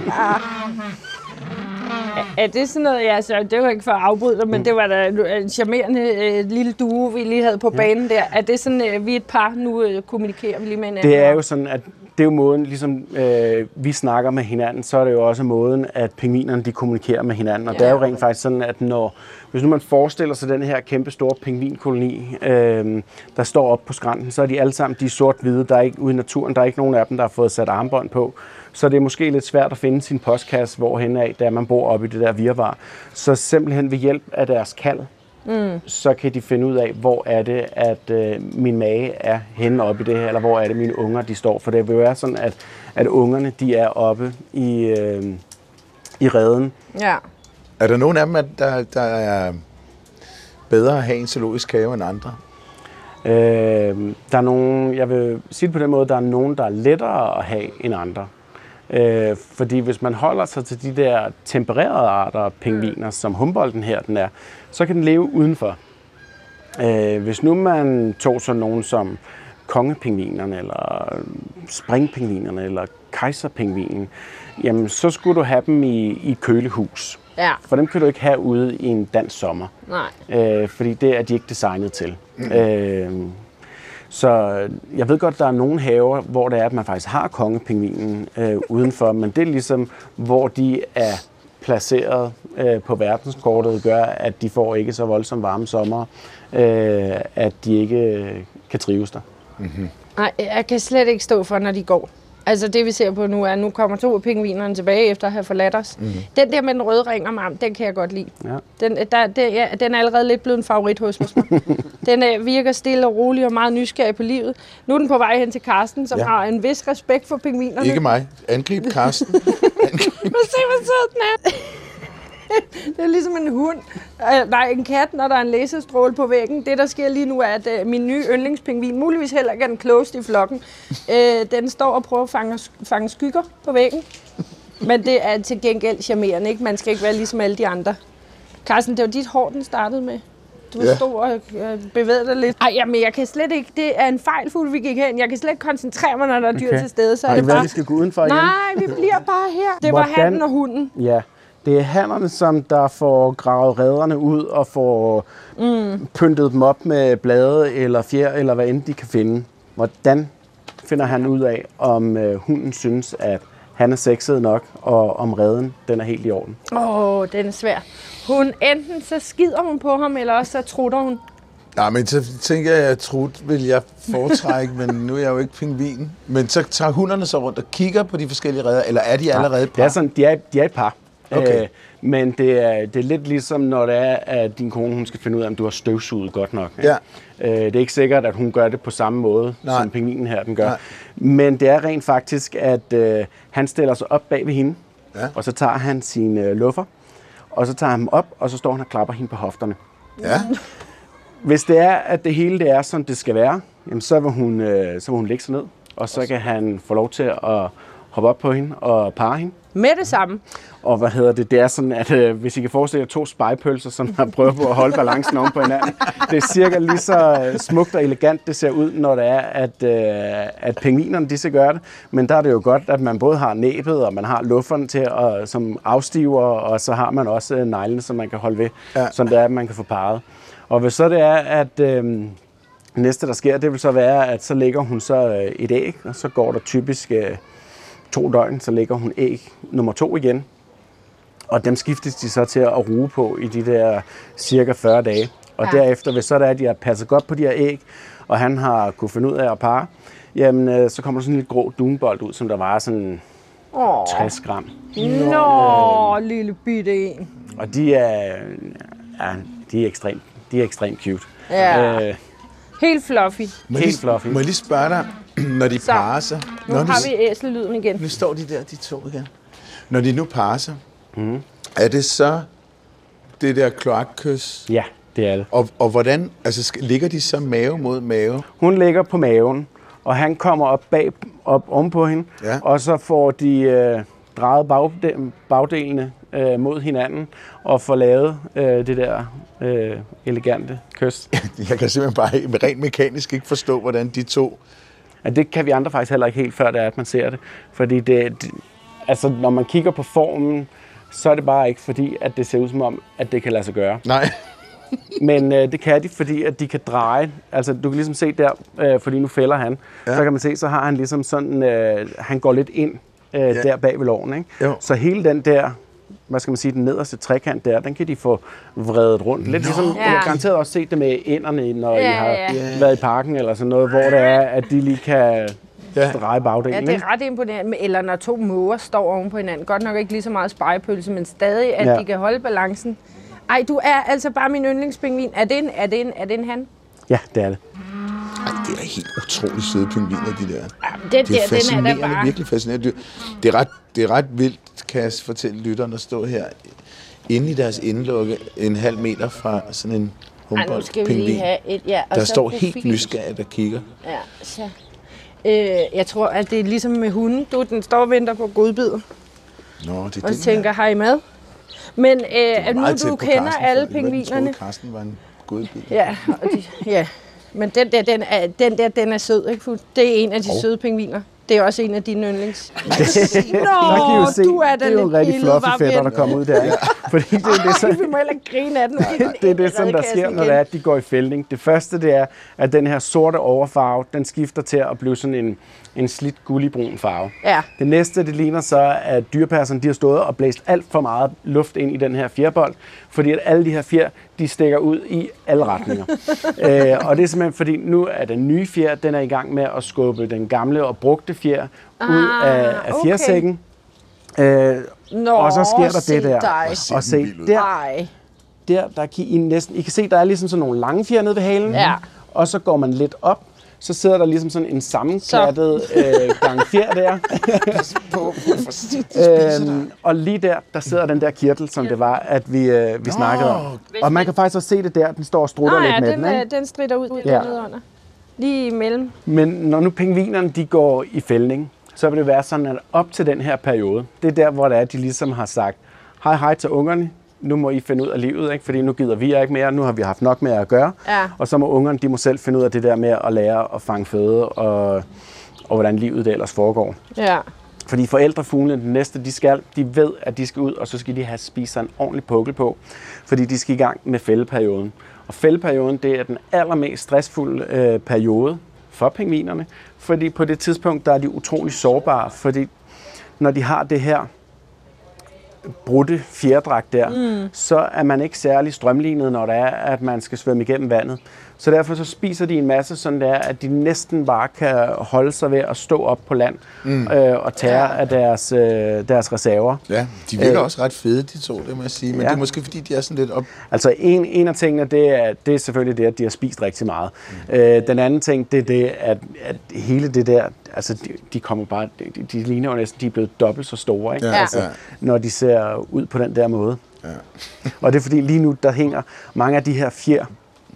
Er det sådan noget, altså, det var ikke for at afbryde dig, men det var da en charmerende lille duo, vi lige havde på banen der. Er det sådan, vi er et par, nu kommunikerer vi lige med hinanden? Det er jo sådan, at det er jo måden, ligesom vi snakker med hinanden, så er det jo også måden, at pingvinerne de kommunikerer med hinanden. Og det er jo rent faktisk sådan, at hvis nu man forestiller sig den her kæmpe store pingvinkoloni, der står op på skrænten, så er de alle sammen sort-hvide. Der er ikke ude i naturen, der er ikke nogen af dem, der har fået sat armbånd på. Så det er måske lidt svært at finde sin postkasse, hvorhen af, da man bor oppe i det der virvar. Så simpelthen ved hjælp af deres kald, så kan de finde ud af, hvor er det, at min mage er henne oppe i det her, eller hvor er det, mine unger de står. For det vil jo være sådan, at ungerne de er oppe i reden. Ja. Er der nogen af dem, der er bedre at have en zoologisk have end andre? Der er nogen, jeg vil sige det på den måde, der er nogen, der er lettere at have end andre. Fordi hvis man holder sig til de der tempererede arter af pingviner, som Humboldten her den er, så kan den leve udenfor. Hvis nu man tog sådan nogen som kongepingvinerne, eller springpingvinerne, eller kejserpingvinen, jamen så skulle du have dem i et kølehus. Ja. For dem kan du ikke have ude i en dansk sommer. Nej. Fordi det er de ikke designet til. Så jeg ved godt, der er nogle haver, hvor det er, at man faktisk har kongepingvinen udenfor, men det er ligesom, hvor de er placeret på verdenskortet, gør, at de får ikke så voldsomt varme sommer, at de ikke kan trives der. Mm-hmm. Nej, jeg kan slet ikke stå for, når de går. Altså det vi ser på nu er, at nu kommer 2 af pingvinerne tilbage efter at have forladt os. Mm. Den der med den røde ring om arm, den kan jeg godt lide. Ja. Den er allerede lidt blevet en favorit hos mig. Den virker stille og rolig og meget nysgerrig på livet. Nu er den på vej hen til Karsten, som har en vis respekt for pingvinerne. Ikke mig. Angrib Karsten. Se, hvor sød den er. Det er ligesom en hund. Nej, en kat, når der er en laserstråle på væggen. Det, der sker lige nu, er, at min nye yndlingspingvin, muligvis heller ikke er den klogeste i flokken, den står og prøver at fange skygger på væggen. Men det er til gengæld charmerende, ikke? Man skal ikke være ligesom alle de andre. Carsten, det var dit hår, den startede med. Du stod og bevægede dig lidt. Ej, jamen, jeg kan slet ikke. Det er en fejlfuld, vi gik hen. Jeg kan slet ikke koncentrere mig, når der er dyr til stede. Så er det bare... vi skal gå udenfor igen? Nej, vi bliver bare her. Det var hannen og hunden. Ja. Det er hannerne, som der får gravet rederne ud og får pyntet dem op med blade eller fjer, eller hvad end de kan finde. Hvordan finder han ud af, om hunden synes, at han er sexet nok, og om reden den er helt i orden? Den er svær. Enten så skider hun på ham, eller også så trutter hun. Nej, men så tænker jeg, at trut vil jeg foretrække, men nu er jeg jo ikke pingvin. Men så tager hunderne så rundt og kigger på de forskellige reder, eller er de allerede par? Det er sådan, de er et par. Okay. Men det er lidt ligesom, når det er, at din kone hun skal finde ud af, om du har støvsuget godt nok. Ja. Det er ikke sikkert, at hun gør det på samme måde, som pingvinen her den gør. Nej. Men det er rent faktisk, at han stiller sig op bag ved hende, og så tager han sine luffer, og så tager han dem op, og så står han og klapper hende på hofterne. Ja. Hvis det er, at det hele det er, som det skal være, jamen, så vil hun lægge sig ned, og så kan han få lov til at hoppe op på hende og parre hende. Med det samme. Og det er sådan, at hvis I kan forestille jer 2 spegepølser, som har prøvet på at holde balancen oven på hinanden, det er cirka lige så smukt og elegant, det ser ud, når det er, at pingvinerne de skal gøre det. Men der er det jo godt, at man både har næbet, og man har lufferen til som afstiver, og så har man også neglene, som man kan holde ved, sådan det er, at man kan få parret. Og hvis så det er, at næste, der sker, det vil så være, at så lægger hun så et æg, og så går der typisk 2 døgn, så lægger hun æg nummer 2 igen. Og dem skiftes de så til at ruge på i de der cirka 40 dage. Og derefter, hvis så det er, at de har passet godt på de her æg, og han har kunne finde ud af at parre, jamen så kommer der sådan en lidt grå dunbold ud, som der vejer sådan 60 gram. Nå, lille bitte en. Og de er ekstremt cute. Ja. Helt fluffy. Helt fluffy. Må jeg lige spørge dig, når de parrer sig? Nu har vi æsellyden igen. Nu står de der, de 2 igen. Når de nu parrer sig, er det så det der kloakkys? Ja, det er det. Og hvordan, altså ligger de så mave mod mave? Hun ligger på maven, og han kommer op oven på hende, og så får de drejet bagdelene mod hinanden og får lavet det der elegante kys. Jeg kan simpelthen bare rent mekanisk ikke forstå, hvordan de 2... Ja, det kan vi andre faktisk heller ikke helt, før det er, at man ser det. Fordi altså, når man kigger på formen, så er det bare ikke fordi, at det ser ud som om, at det kan lade sig gøre. Nej. Men det kan de, fordi at de kan dreje. Altså, du kan ligesom se der, fordi nu fælder han, så kan man se, så har han ligesom sådan, han går lidt ind der bag ved låren, ikke? Så hele den der, hvad skal man sige, den nederste trekant der, den kan de få vredet rundt. Lidt ligesom, jeg har garanteret også set det med ænderne, når I har været i parken eller sådan noget, hvor det er, at de lige kan dreje bagdelen. Ja, det er ret imponerende. Eller når 2 måger står oven på hinanden. Godt nok ikke lige så meget spegepølse, men stadig, at de kan holde balancen. Ej, du er altså bare min yndlingspingvin. Er det en han? Ja, det er det. Ej, det er helt utroligt søde pingviner, de der. Det er fascinerende, den er bare... virkelig fascinerende. Det er ret vildt, kan jeg fortælle lytterne, at stå her inde i deres indelukke, en halv meter fra sådan en Humboldt-pingvin, der står helt nysgerrigt og kigger. Ja, så. Jeg tror, at det er ligesom med hunden. Den står og venter på godbidder. Nå, det er og tænker, har I mad? Men at nu du kender Carsten, alle pingvinerne... Jeg troede, Carsten var en godbid. Ja, men den er sød, ikke? Det er en af de søde pingviner. Det er også en af dine yndlings. Nå, du er da lidt. Det er jo en rigtig fluffy fætter, der kommer ud der. Fordi det er det, så... Vi må heller grine af den. Det er det, som der sker, når det er, at de går i fældning. Det første, det er, at den her sorte overfarve, den skifter til at blive sådan en slidt gulligbrun farve. Ja. Det næste, det ligner så, at dyrepasserne, de har stået og blæst alt for meget luft ind i den her fjerbold, fordi at alle de her fjer, de stikker ud i alle retninger. Og det er simpelthen, fordi nu er den nye fjer, den er i gang med at skubbe den gamle og brugte fjer ud af fjersækken. Og så sker der det der. Og se, der kan I næsten... I kan se, der er ligesom sådan nogle lange fjer nede ved halen. Ja. Og så går man lidt op, så sidder der ligesom sådan en sammenklattet gang fjer der. Og lige der sidder den der kirtel, som det var, at vi snakkede om. Og man kan faktisk også se det der, den står og strutter lidt med den. Ikke? Den stritter ud dernede under. Lige imellem. Men når nu pingvinerne de går i fældning, så vil det være sådan, at op til den her periode, det er der, hvor det er, de ligesom har sagt, hej til ungerne, nu må I finde ud af livet, ikke? Fordi nu gider vi ikke mere, nu har vi haft nok med at gøre. Ja. Og så må ungerne, de må selv finde ud af det der med at lære at fange føde, og hvordan livet det ellers foregår. Ja. Fordi forældrefuglene, det næste, de ved, at de skal ud, og så skal de have spist sig en ordentlig pukkel på, fordi de skal i gang med fældeperioden. Og fældeperioden, det er den allermest stressfulde periode for pingvinerne, fordi på det tidspunkt, der er de utrolig sårbare, fordi når de har det her brudte fjerdragt der, så er man ikke særlig strømlignet, når det er, at man skal svømme igennem vandet. Så derfor så spiser de en masse, sådan der, at de næsten bare kan holde sig ved at stå op på land og tære af deres reserver. Ja, de virker også ret fede, de to, det må jeg sige. Men det er måske, fordi de er sådan lidt op... Altså, en af tingene, det er selvfølgelig det, at de har spist rigtig meget. Den anden ting, det er det, at hele det der... Altså, de kommer bare... De ligner jo næsten, de er blevet dobbelt så store, ikke? Når de ser ud på den der måde. Ja. Og det er fordi, lige nu, der hænger mange af de her fjer,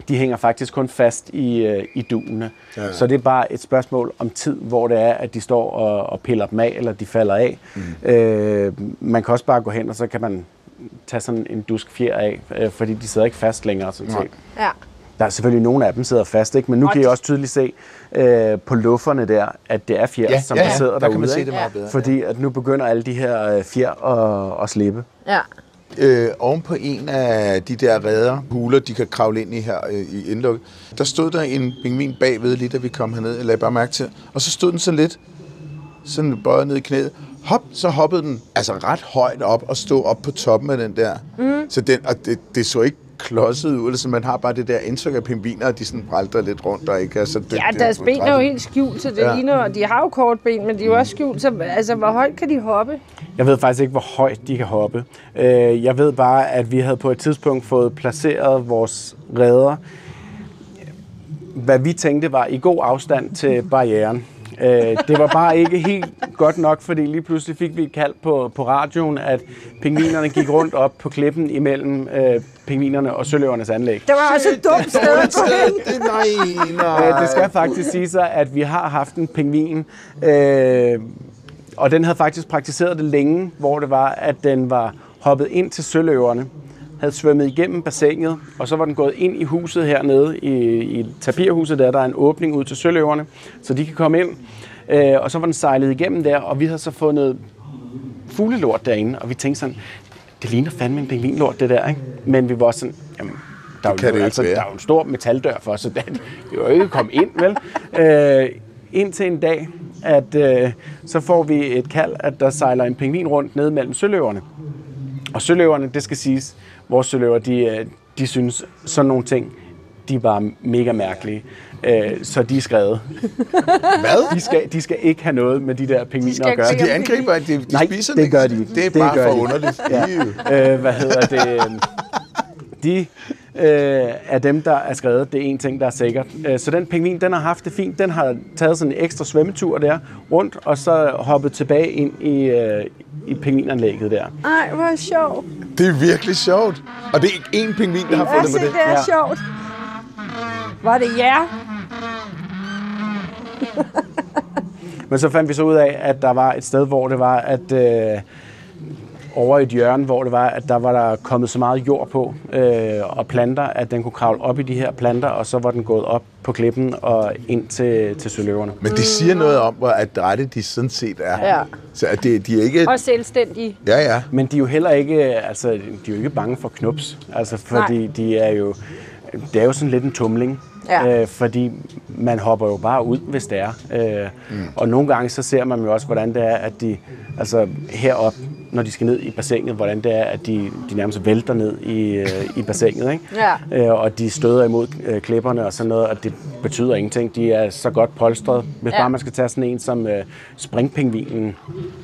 de hænger faktisk kun fast i dunene. Ja. Så det er bare et spørgsmål om tid, hvor det er, at de står og piller dem af, eller de falder af. Man kan også bare gå hen, og så kan man tage sådan en dusk fjer af, fordi de sidder ikke fast længere, sådan set. Ja. Der er selvfølgelig nogle af dem sidder fast, ikke? Men nu kan I også tydeligt se på lufferne der, at det er fjer, som der sidder derude. Kan man se det meget bedre. Fordi at nu begynder alle de her fjer at slippe. Ja. Oven på en af de der reder, huler, de kan kravle ind i her i indlukket, der stod der en pingvin bagved, lige da vi kom herned, jeg lagde bare mærke til. Og så stod den så lidt, sådan bøjet ned i knæet. Hop, så hoppede den altså ret højt op og stod op på toppen af den der. Så det så ikke klodset ud, altså man har bare det der indtryk af pingviner, og de sådan brælter lidt rundt og ikke. Altså, deres ben er jo helt skjult, så det ligner, og de har jo kort ben, men de er jo også skjult, så altså, hvor højt kan de hoppe? Jeg ved faktisk ikke, hvor højt de kan hoppe. Jeg ved bare, at vi havde på et tidspunkt fået placeret vores reder, hvad vi tænkte var i god afstand til barrieren. Det var bare ikke helt godt nok, fordi lige pludselig fik vi et kald på radioen, at pingvinerne gik rundt op på klippen imellem pingvinerne og søløvernes anlæg. Det var også et dumt sted at gå hen. Nej. Det skal faktisk sige sig, at vi har haft en pingvin, og den havde faktisk praktiseret det længe, hvor det var, at den var hoppet ind til søløverne, havde svømmet igennem bassinet, og så var den gået ind i huset hernede, i tapirhuset, der er en åbning ud til søløverne, så de kan komme ind. Og så var den sejlet igennem der, og vi havde så fundet fuglelort derinde, og vi tænkte sådan, det ligner fandme en pingvinlort, det der, ikke? Men vi var sådan, jamen, der er jo en stor metaldør for, så det er jo ikke kommet ind, vel? Indtil en dag, at så får vi et kald, at der sejler en pingvin rundt ned mellem søløverne. Og søløverne, det skal siges, vores søløver, de synes sådan nogle ting, de er bare mega mærkelige. Så de er skrevet. Hvad? De skal ikke have noget med de der pingviner at gøre. Så de angriber, at de Nej, spiser det gør de. Det er bare for underligt. Ja. Hvad hedder det? De af dem, der er skrevet, det er en ting, der er sikkert. Så den pingvin, den har haft det fint. Den har taget sådan en ekstra svømmetur der rundt, og så hoppet tilbage ind i pingvinanlægget der. Ej, hvor sjovt. Det er virkelig sjovt. Og det er ikke én pingvin, der har fundet på det. Det er sjovt. Var det jer? Men så fandt vi så ud af, at der var et sted, hvor det var, at over i et hjørne, hvor det var, at der var der kommet så meget jord på og planter, at den kunne kravle op i de her planter, og så var den gået op på klippen og ind til søløverne. Men det siger noget om, hvor adrette de sådan set er. Ja. Så at de er ikke... Og selvstændige. Ja. Men de er jo heller ikke, altså, de er jo ikke bange for knups, altså, fordi det er jo sådan lidt en tumling. Ja. Fordi man hopper jo bare ud, hvis det er. Og nogle gange så ser man jo også, hvordan det er, at de altså heroppe, når de skal ned i bassinet, hvordan det er, at de nærmest vælter ned i bassinet, ikke? Ja. Og de støder imod klipperne og sådan noget, og det betyder ingenting. De er så godt polstret. Hvis bare man skal tage sådan en som springpingvinen,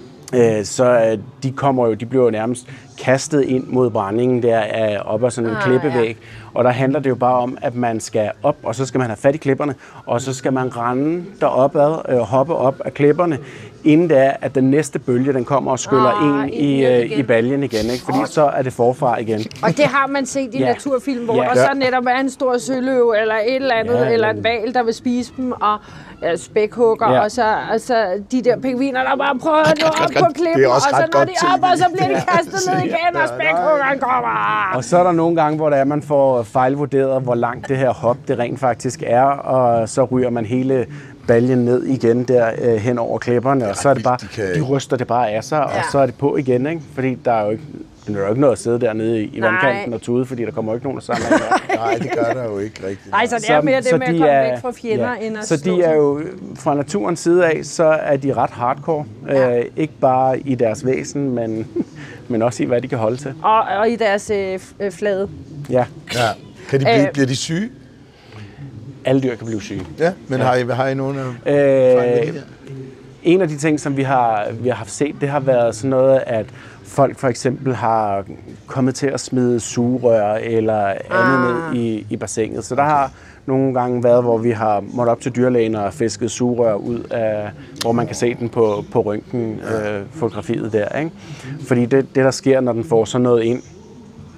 så de bliver jo nærmest kastet ind mod brændingen der op ad sådan en klippevæg. Ja. Og der handler det jo bare om, at man skal op, og så skal man have fat i klipperne, og så skal man rende deropad, hoppe op af klipperne, inden det er, at den næste bølge, den kommer og skyller ind i baljen igen, ikke? Fordi så er det forfra igen. Og det har man set i naturfilm, hvor der så netop er en stor søløve, eller et eller andet, eller en hval, der vil spise dem, og spækhugger, og så de der pingviner, der bare prøver at nå op på klippen, og så når de op, og så bliver de kastet ned igen, og spækhuggeren kommer. Og så er der nogle gange, hvor man får fejlvurderet, hvor langt det her hop det rent faktisk er, og så ryger man hele baljen ned igen der hen over klipperne, og så er det bare, de ryster det bare af sig, og så er det på igen, ikke? Fordi der er jo ikke, det er jo ikke noget at sidde dernede i vandkanten og tude, fordi der kommer jo ikke nogen der sammen. Nej, det gør der jo ikke rigtigt. Nej, så det er mere det med at komme væk fra fjender, end at så de er jo, fra naturens side af, så er de ret hardcore. Ikke bare i deres væsen, men også i, hvad de kan holde til. Og i deres flade. Ja. Bliver de syge? Alle dyr kan blive syge. Ja, men har I nogen af en af de ting, som vi har haft set, det har været sådan noget, at folk for eksempel har kommet til at smide sugerør eller andet ned i bassinet. Så der har nogle gange været, hvor vi har måttet op til dyrlægen og fisket sugerør ud af, hvor man kan se den på røntgen fotografiet der, ikke? Fordi det der sker, når den får sådan noget ind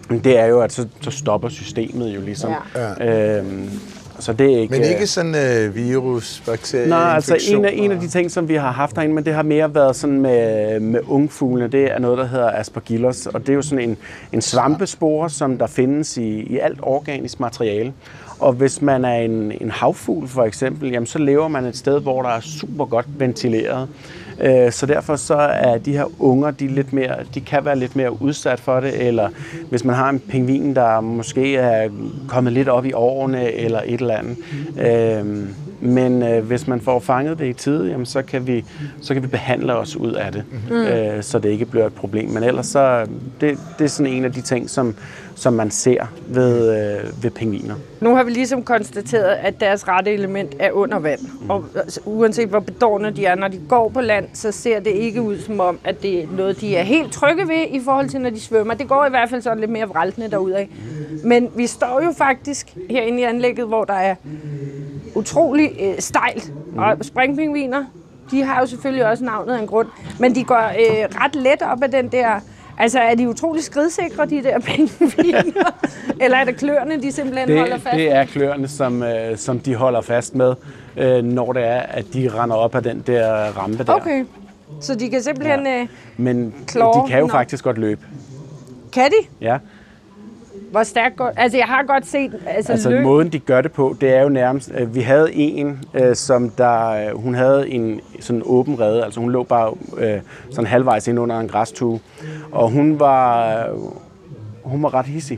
det er jo, at så stopper systemet jo ligesom. Ja. Så det er ikke... Men ikke sådan virus, bakterie, nej, altså infektioner. en af de ting, som vi har haft herinde, men det har mere været sådan med ungfuglene, det er noget, der hedder Aspergillus, og det er jo sådan en svampespore, som der findes i alt organisk materiale. Og hvis man er en havfugl for eksempel, jamen, så lever man et sted, hvor der er super godt ventileret. Så derfor så er de her unger, de kan være lidt mere udsat for det, eller hvis man har en pingvin, der måske er kommet lidt op i årene, eller et eller andet. Men hvis man får fanget det i tide, jamen, så kan vi behandle os ud af det, så det ikke bliver et problem. Men ellers så det er sådan en af de ting, som man ser ved pingviner. Nu har vi ligesom konstateret, at deres rette element er under vand. Og uanset hvor bedårende de er, når de går på land, så ser det ikke ud som om, at det er noget, de er helt trygge ved i forhold til, når de svømmer. Det går i hvert fald sådan lidt mere vraltende derudad. Men vi står jo faktisk herinde i anlægget, hvor der er utrolig stejlt. Og springpingviner, de har jo selvfølgelig også navnet af en grund. Men de går ret let op af den der... Altså, er de utrolig skridsikre, de der pingviner? Eller er det kløerne, de simpelthen holder fast med? Det er kløerne, som de holder fast med, når det er, at de render op af den der rampe der. Okay, så de kan simpelthen men de kan jo faktisk godt løbe. Kan de? Ja. Hvor stærkt godt? Altså, jeg har godt set løb. Måden, de gør det på, det er jo nærmest... Vi havde en, som der... Hun havde en sådan åben rede, altså hun lå bare sådan halvvejs ind under en græstue, og hun var ret hissig.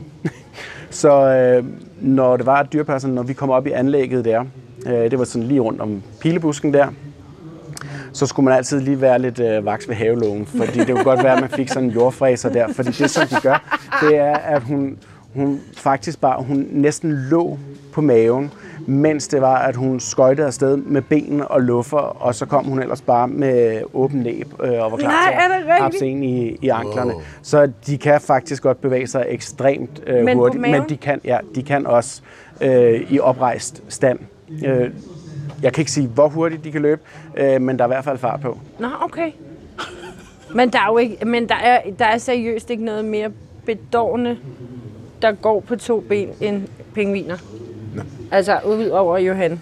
Så når det var et dyrepasser, når vi kom op i anlægget der, det var sådan lige rundt om pilebusken der, så skulle man altid lige være lidt vaks ved havelågen, fordi det kunne godt være, at man fik sådan en jordfræser der, fordi det, som de gør, det er, at hun faktisk bare, hun næsten lå på maven, mens det var, at hun skøjtede afsted med benene og luffer, og så kom hun ellers bare med åben næb og var klar til at hapse ind i anklerne. Wow. Så de kan faktisk godt bevæge sig ekstremt hurtigt, men de kan også i oprejst stand. Jeg kan ikke sige, hvor hurtigt de kan løbe, men der er i hvert fald fart på. Nå, okay. Men der er jo ikke, der er seriøst ikke noget mere bedårende, der går på 2 ben end pingviner. Nå. Altså, ud over Johan.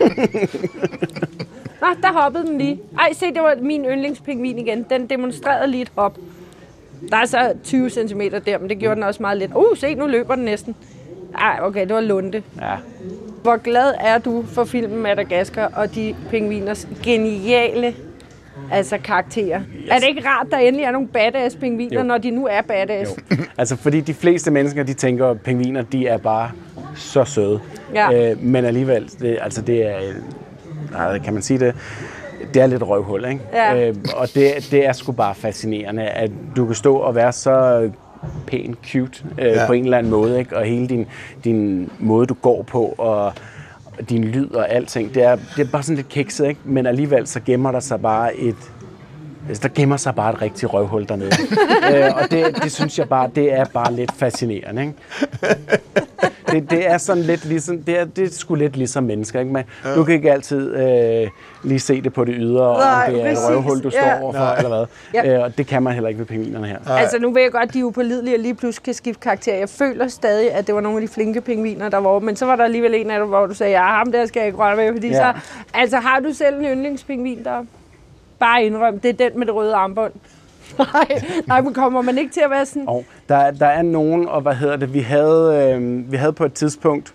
Nå, der hoppede den lige. Ej, se, det var min yndlingspingvin igen. Den demonstrerede lige et hop. Der er så 20 cm der, men det gjorde den også meget let. Se, nu løber den næsten. Ej, okay, det var lunde. Ja. Hvor glad er du for filmen Madagaskar og de pingviners geniale karakterer? Yes. Er det ikke rart, der endelig er nogle badass-pingviner, når de nu er badass? Jo. Altså, fordi de fleste mennesker, de tænker, at pingviner, de er bare så søde. Ja. Men alligevel, det er, kan man sige det, det er lidt røvhul, ikke? Ja. Og det er sgu bare fascinerende, at du kan stå og være så pæn cute på en eller anden måde, ikke? Og hele din måde, du går på, og din lyd og alting, det er bare sådan lidt kikset, ikke? Men alligevel så gemmer der sig bare et rigtigt røvhul dernede. Og det synes jeg bare, det er bare lidt fascinerende, ikke? Det er sådan lidt ligesom, det er sgu lidt ligesom mennesker, ikke? Men du kan ikke altid lige se det på det ydre, om det er et røvhul, du står overfor, eller hvad. Ja. Og det kan man heller ikke ved pingvinerne her. Altså, nu ved jeg godt, at de er upålidelige og lige pludselig kan skifte karakter. Jeg føler stadig, at det var nogle af de flinke pingviner, der var, men så var der alligevel en af dem, hvor du sagde, ja, ham der skal jeg ikke røre med, fordi så... Altså, har du selv en yndlingspingvin der? Bare indrøm, det er den med det røde armbånd. Nej, men kommer man ikke til at være sådan? Der er nogen, og vi havde på et tidspunkt,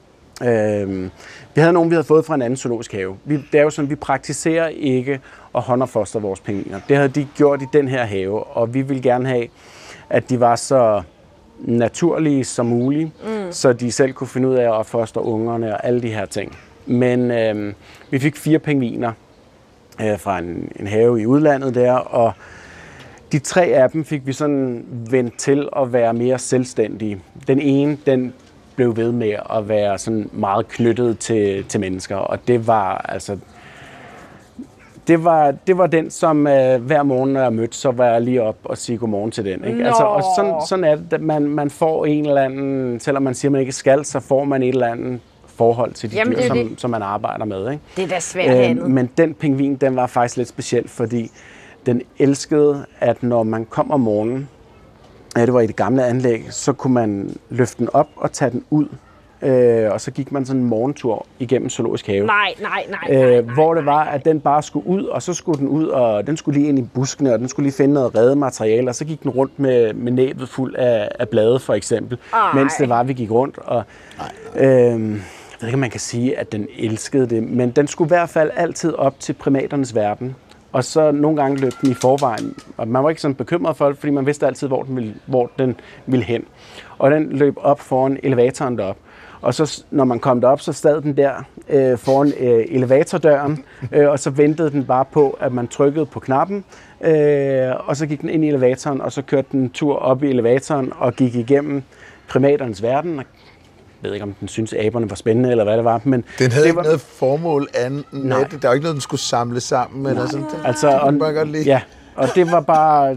vi havde fået fra en anden zoologisk have. Det er jo sådan, vi praktiserer ikke at håndopfostre vores pingviner. Det havde de gjort i den her have, og vi ville gerne have, at de var så naturlige som muligt, så de selv kunne finde ud af at opfostre ungerne og alle de her ting. Men vi fik 4 pingviner fra en have i udlandet der, og de 3 af dem fik vi sådan vendt til at være mere selvstændige. Den ene, den blev ved med at være sådan meget knyttet til mennesker, og det var altså... Det var den, som hver morgen, når jeg mødte, så var jeg lige op og sige godmorgen til den. Ikke? Altså, og sådan er det, at man får en eller anden, selvom man siger, man ikke skal, så får man et eller andet forhold til de dyr, som man arbejder med. Ikke? Det er da svært men den pingvin, den var faktisk lidt speciel, fordi den elskede, at når man kom om morgenen, Ja, det var i det gamle anlæg. Så kunne man løfte den op og tage den ud. Og så gik man sådan en morgentur igennem Zoologisk Have. Nej. Hvor det var, at den bare skulle ud, og så skulle den ud, og den skulle lige ind i buskene, og den skulle lige finde noget redemateriale, og så gik den rundt med næbet fuld af blade, for eksempel, mens det var, vi gik rundt. Og, jeg ved ikke, om man kan sige, at den elskede det, men den skulle i hvert fald altid op til primaternes verden. Og så nogle gange løb den i forvejen, og man var ikke sådan bekymret for det, fordi man vidste altid, hvor den ville hen. Og den løb op foran elevatoren derop. Og så når man kom derop, så stod den der foran elevatordøren, og så ventede den bare på, at man trykkede på knappen, og så gik den ind i elevatoren, og så kørte den en tur op i elevatoren og gik igennem primaternes verden. Jeg ved ikke, om den synes aberne var spændende, eller hvad det var. Men den havde ikke var noget formål andet. Der var ikke noget, den skulle samle sammen. Eller sådan. Altså, ja, og det var bare...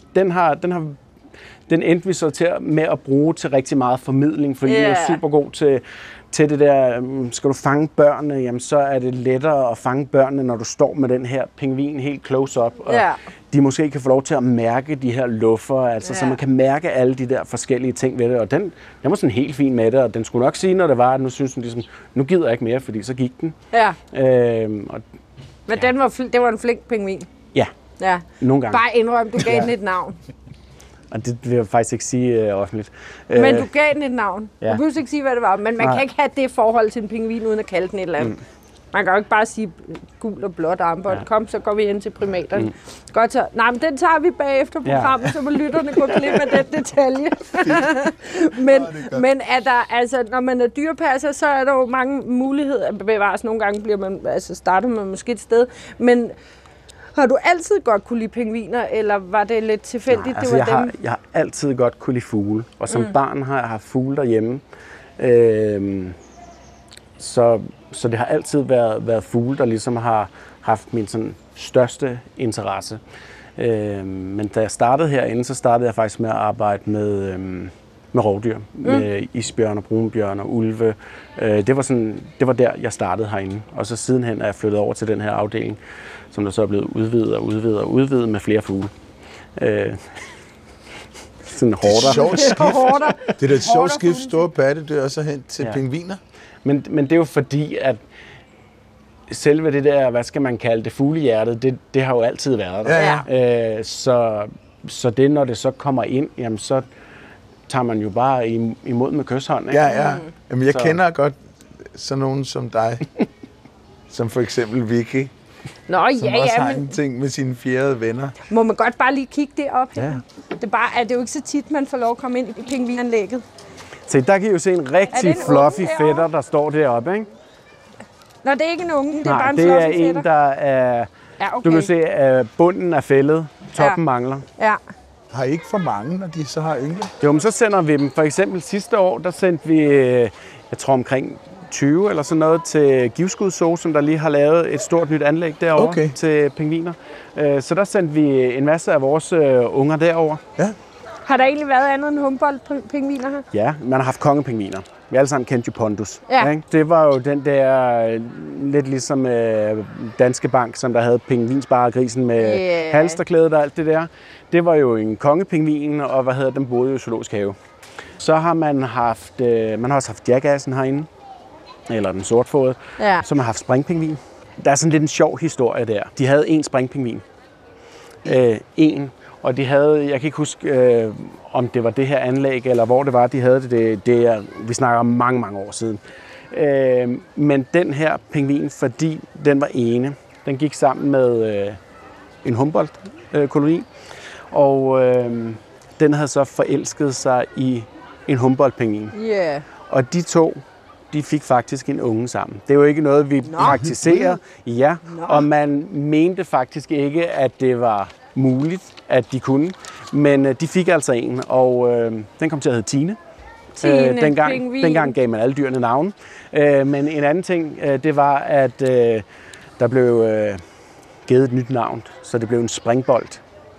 Den endte vi så med at bruge til rigtig meget formidling, fordi det er super god til det der, skal du fange børnene, jamen så er det lettere at fange børnene, når du står med den her pingvin helt close-up, og de måske kan få lov til at mærke de her luffer, altså så man kan mærke alle de der forskellige ting ved det, og den var sådan helt fin med det, og den skulle nok sige, når det var, at nu synes den ligesom, nu gider jeg ikke mere, fordi så gik den. Ja. Men det var en flink pingvin. Ja, nogle gange. Bare indrøm, du gav den et navn. Og det vil jeg faktisk ikke sige offentligt. Men du gav den et navn. Du behøver ikke sige, hvad det var. Men man kan ikke have det forhold til en pingvin, uden at kalde den et eller andet. Man kan jo ikke bare sige gul og blåt armbånd. Kom, så går vi hen til primaterne. Godt så. Nej, men den tager vi bagefter programmet, så må lytterne gå glip af den detalje. men er der, altså, når man er dyrepasser, så er der jo mange muligheder. Bevares nogle gange bliver man, altså starter man måske et sted. Men har du altid godt kunne lide pingviner, eller var det lidt tilfældigt? Nej, altså jeg har altid godt kunne lide fugle, og som barn har jeg haft fugle derhjemme. Så det har altid været fugle, der ligesom har haft min sådan største interesse. Men da jeg startede herinde, så startede jeg faktisk med at arbejde med rovdyr, med isbjørn og brunbjørn og ulve. Det var der, jeg startede herinde. Og så sidenhen er jeg flyttet over til den her afdeling, som der så er blevet udvidet med flere fugle. Sådan hårder. Det er et sjovt skift, store pattedyr, så hen til pingviner. Men det er jo fordi, at selve det der, hvad skal man kalde det, fuglehjertet, det har jo altid været der. Så det, når det så kommer ind, jamen så tager man jo bare imod med kysshånd. Ikke? Ja. Jamen, jeg kender godt sådan nogen som dig, som for eksempel Vicky, som også har en ting med sine fjerde venner. Må man godt bare lige kigge det op? Ja. Det er jo ikke så tit, man får lov at komme ind i pingvinanlægget. Så der kan I jo se en rigtig fluffy fætter, der står deroppe, ikke? Nå, det er ikke en unge, det er bare en fluffy fætter. det er en, der er... Ja, okay. Du kan se, at bunden er fældet, toppen mangler. Ja. Har I ikke for mange, når de så har yngle? Jo, men så sender vi dem. For eksempel sidste år, der sendte vi, jeg tror omkring 20 eller sådan noget, til Givskud Zoo, som der lige har lavet et stort nyt anlæg derovre til pingviner. Så der sendte vi en masse af vores unger derover. Ja. Har der egentlig været andet end Humboldt-pingviner her? Ja, man har haft kongepingviner. Vi alle sammen kendte jo Pondus. Ja. Ikke? Det var jo den der, lidt ligesom Danske Bank, som der havde pingvinsparegrisen med halsterklædet og alt det der. Det var jo en kongepingvin, og den boede i Zoologisk Have. Så har man haft, også haft jackassen herinde, eller den sortfodede, som har haft springpingvin. Der er sådan lidt en sjov historie der. De havde en springpingvin. Og de havde, jeg kan ikke huske, om det var det her anlæg, eller hvor det var, de havde det. Vi snakker om mange, mange år siden. Men den her pingvin, fordi den var ene, den gik sammen med en Humboldt-koloni, og den havde så forelsket sig i en Humboldt-pingvin. Yeah. Og de to, de fik faktisk en unge sammen. Det er jo ikke noget, vi praktiserer. Og man mente faktisk ikke, at det var muligt, at de kunne. Men de fik altså en, og den kom til at hedde Tine. Dengang gav man alle dyrene navne. Men en anden ting, det var, at der blev givet et nyt navn, så det blev en springbold.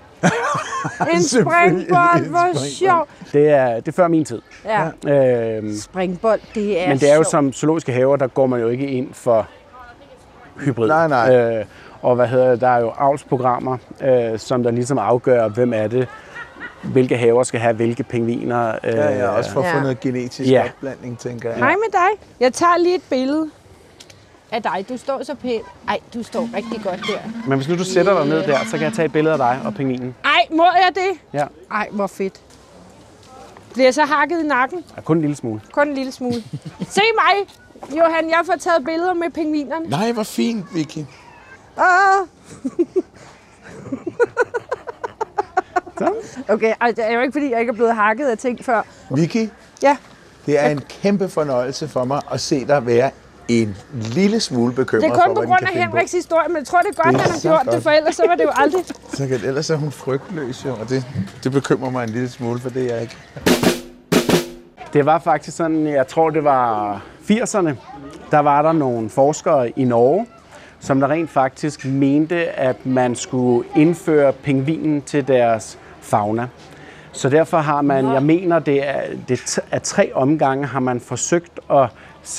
En springbold, hvor sjovt. Det er før min tid. Ja. Springbold, det er men det er jo som zoologiske haver, der går man jo ikke ind for hybrid. Nej. Og der er jo avlsprogrammer, som der ligesom afgør, hvem er det, hvilke haver skal have hvilke pingviner. Ja, også for at få noget genetisk opblanding, tænker jeg. Hej med dig. Jeg tager lige et billede af dig. Du står så pænt. Ej, du står rigtig godt der. Men hvis nu du sætter dig ned der, så kan jeg tage et billede af dig og pingvinen. Ej, må jeg det? Ja. Ej, hvor fedt. Bliver jeg så hakket i nakken? Ja, kun en lille smule. Kun en lille smule. Se mig, Johan. Jeg får taget billeder med pingvinerne. Nej, hvor fint, Vicky. Okay, det er jo ikke, fordi jeg ikke er blevet hakket af ting før. Vicky, Ja. det er en kæmpe fornøjelse for mig at se dig være en lille smule bekymret Det er for, kun på grund af Henriks historie, men jeg tror, det er godt, Det er han har så gjort godt. det, for ellers så var det jo aldrig... Så kan, ellers er hun frygtløs, jo, og det bekymrer mig en lille smule, for det er jeg ikke. Det var faktisk sådan, jeg tror det var 80'erne, der var der nogle forskere i Norge, som der rent faktisk mente, at man skulle indføre pingvinen til deres fauna. Så derfor har man, jeg mener, det er 3 omgange, har man forsøgt at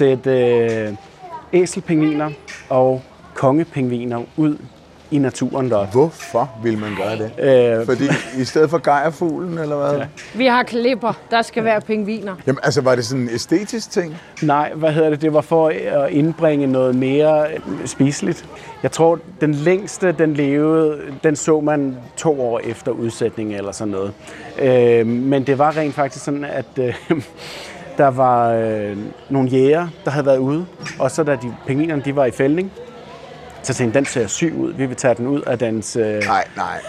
sætte æselpingviner og kongepingviner ud i naturen deroppe. Hvorfor vil man gøre det? Fordi i stedet for gejrfuglen, eller hvad? Ja. Vi har klipper, der skal være pingviner. Jamen, altså, var det sådan en æstetisk ting? Nej, det var for at indbringe noget mere spiseligt. Jeg tror, den længste, den levede, den så man 2 år efter udsætning eller sådan noget. Men det var rent faktisk sådan, at der var nogle jæger, der havde været ude, og så da pingvinerne de var i fældning, så tænkte den ser syg ud. Vi vil tage den ud af dens... Nej.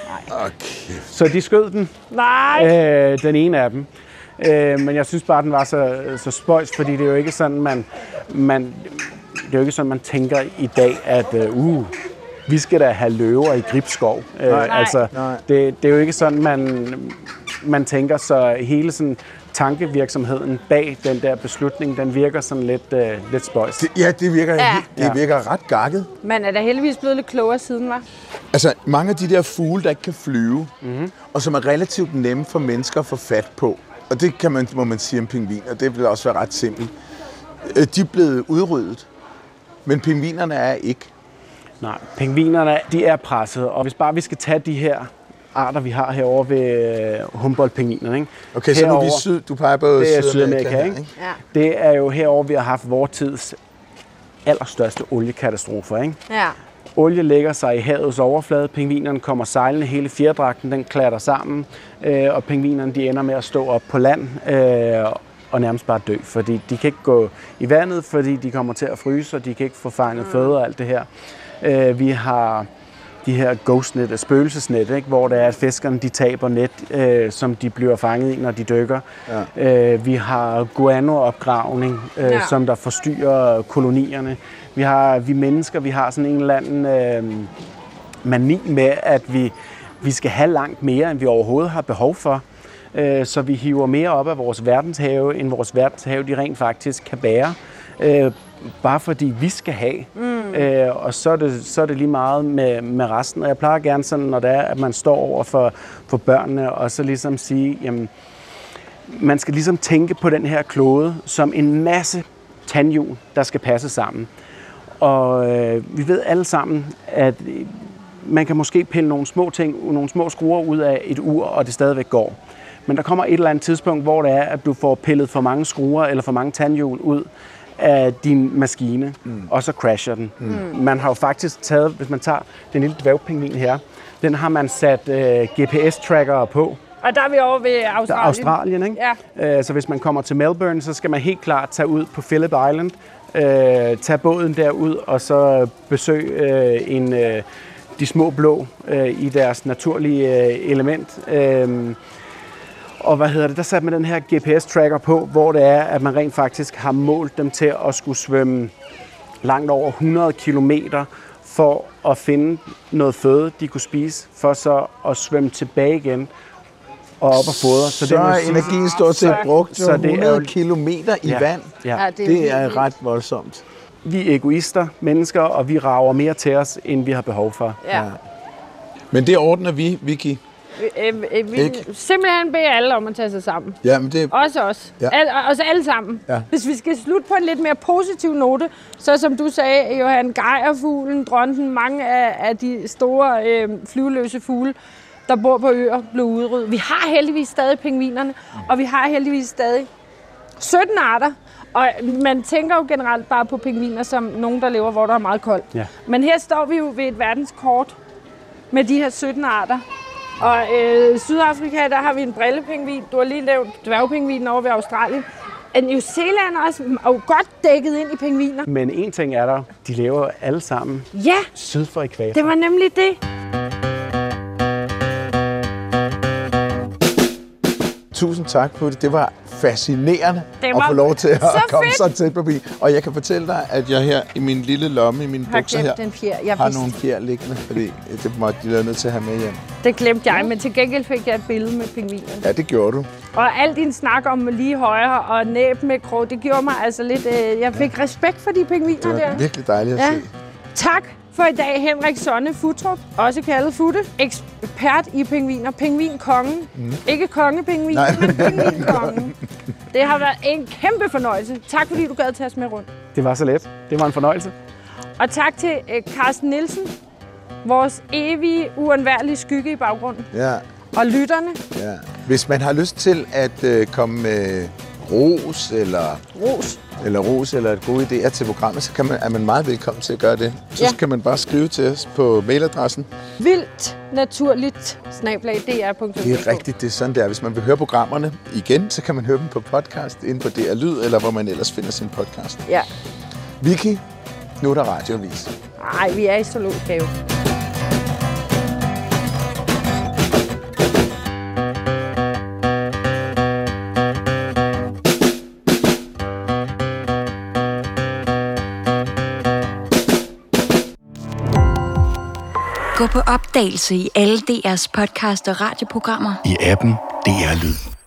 Okay. Så de skød den. Nej! Den ene af dem. Men jeg synes bare, den var så spøjs, fordi det er jo ikke sådan, det er jo ikke sådan, man tænker i dag, at vi skal da have løver i Gribskov. Det er jo ikke sådan, man tænker, så hele sådan tankevirksomheden bag den der beslutning, den virker sådan lidt spøjs. Det virker ret gakket. Man er da heldigvis blevet lidt klogere siden, var. Altså, mange af de der fugle, der ikke kan flyve, og som er relativt nemme for mennesker at få fat på, og det må man sige om pingviner, det vil også være ret simpelt, de er blevet udryddet, men pingvinerne er ikke. Nej, pingvinerne, de er presset, og hvis bare vi skal tage de her arter, vi har herovre ved Humboldt-pingvinerne, ikke? Okay, så nu er vi du peger på Sydamerika, ikke? Ja. Det er jo herovre, vi har haft vores tids allerstørste oliekatastrofer, ikke? Ja. Olie lægger sig i havets overflade, pingvinerne kommer sejlende, hele fjerdragten, den klatter sammen, og pingvinerne de ender med at stå op på land og nærmest bare dø, fordi de kan ikke gå i vandet, fordi de kommer til at fryse, og de kan ikke få fanget føde og alt det her. Vi har de her ghostnet, spøgelsesnet, ikke? Hvor det er, at fiskerne de taber net, som de bliver fanget i, når de dykker. Ja. Vi har guano-opgravning, som der forstyrrer kolonierne. Vi mennesker, vi har sådan en eller anden mani med, at vi skal have langt mere, end vi overhovedet har behov for. Så vi hiver mere op af vores verdenshave, end vores verdenshave de rent faktisk kan bære. Bare fordi vi skal have. Og så er det lige meget med resten. Og jeg plejer gerne sådan, når det er, at man står over for børnene, og så ligesom sige, jamen, man skal ligesom tænke på den her klode som en masse tandhjul, der skal passe sammen. Og vi ved alle sammen, at man kan måske pille nogle små ting, nogle små skruer ud af et ur, og det stadigvæk går. Men der kommer et eller andet tidspunkt, hvor det er, at du får pillet for mange skruer eller for mange tandhjul ud af din maskine, og så crasher den. Man har jo faktisk taget, hvis man tager den lille dværgpingvin her, den har man sat GPS-trackere på. Og der er vi over ved Australien, ikke? Ja. Så hvis man kommer til Melbourne, så skal man helt klart tage ud på Phillip Island, tage båden derud, og så besøge de små blå i deres naturlige element. Og der satte man den her GPS-tracker på, hvor det er, at man rent faktisk har målt dem til at skulle svømme langt over 100 kilometer for at finde noget føde, de kunne spise, for så at svømme tilbage igen og op og fodre. Så det energien står til brugt så 100 kilometer i vand. Ja. Det er ret voldsomt. Vi er egoister, mennesker, og vi rager mere til os, end vi har behov for. Ja. Men det ordner vi, Vicky. Vi simpelthen beder alle om at tage sig sammen. Ja, men det... Også os. Ja. Også alle sammen. Ja. Hvis vi skal slutte på en lidt mere positiv note, så som du sagde, Johan, gejrfuglen, dronten, mange af de store flyveløse fugle, der bor på øer, blev udryddet. Vi har heldigvis stadig pingvinerne, og vi har heldigvis stadig 17 arter. Og man tænker jo generelt bare på pingviner som nogen, der lever, hvor der er meget koldt. Ja. Men her står vi jo ved et verdenskort med de her 17 arter. Og Sydafrika, der har vi en brillepingvin. Du har lige nævnt dværgpingvinen over ved Australien. New Zealand er jo godt dækket ind i pingviner. Men en ting er der, de lever alle sammen syd for ækvator. Det var nemlig det. Tusind tak for det. Det var fascinerende at få lov til at komme så tæt på bilen. Og jeg kan fortælle dig, at jeg her i min lille lomme, i mine bukser her, har nogle fjer liggende, fordi det måtte de være nødt til at have med hjem. Det glemte jeg, men til gengæld fik jeg et billede med pingvinerne. Ja, det gjorde du. Og al din snak om lige højre og næb med krog, det gjorde mig altså lidt... jeg fik respekt for de pingviner der. Det var virkelig dejligt at se. Tak for i dag, Henrik Sonne Futtrup, også kaldet Futte, ekspert i pingviner, pingvinkongen. Ikke kongepingvin, men pingvinkongen. Det har været en kæmpe fornøjelse. Tak fordi du gad tage os med rundt. Det var så let. Det var en fornøjelse. Og tak til Carsten Nielsen, vores evige, uundværlige skygge i baggrunden. Ja. Og lytterne. Ja. Hvis man har lyst til at komme med ros eller et gode idéer til programmet, så er man meget velkommen til at gøre det. Så kan man bare skrive til os på mailadressen vildtnaturligt@dr.dk. Det er rigtigt, det er sådan der. Hvis man vil høre programmerne igen, så kan man høre dem på podcast inde på DR Lyd, eller hvor man ellers finder sin podcast. Ja. Vicky, nu er der radioavis. Nej, vi er i Zoologisk Have. Gå på opdagelse i alle DR's podcast og radioprogrammer. I appen DR Lyd.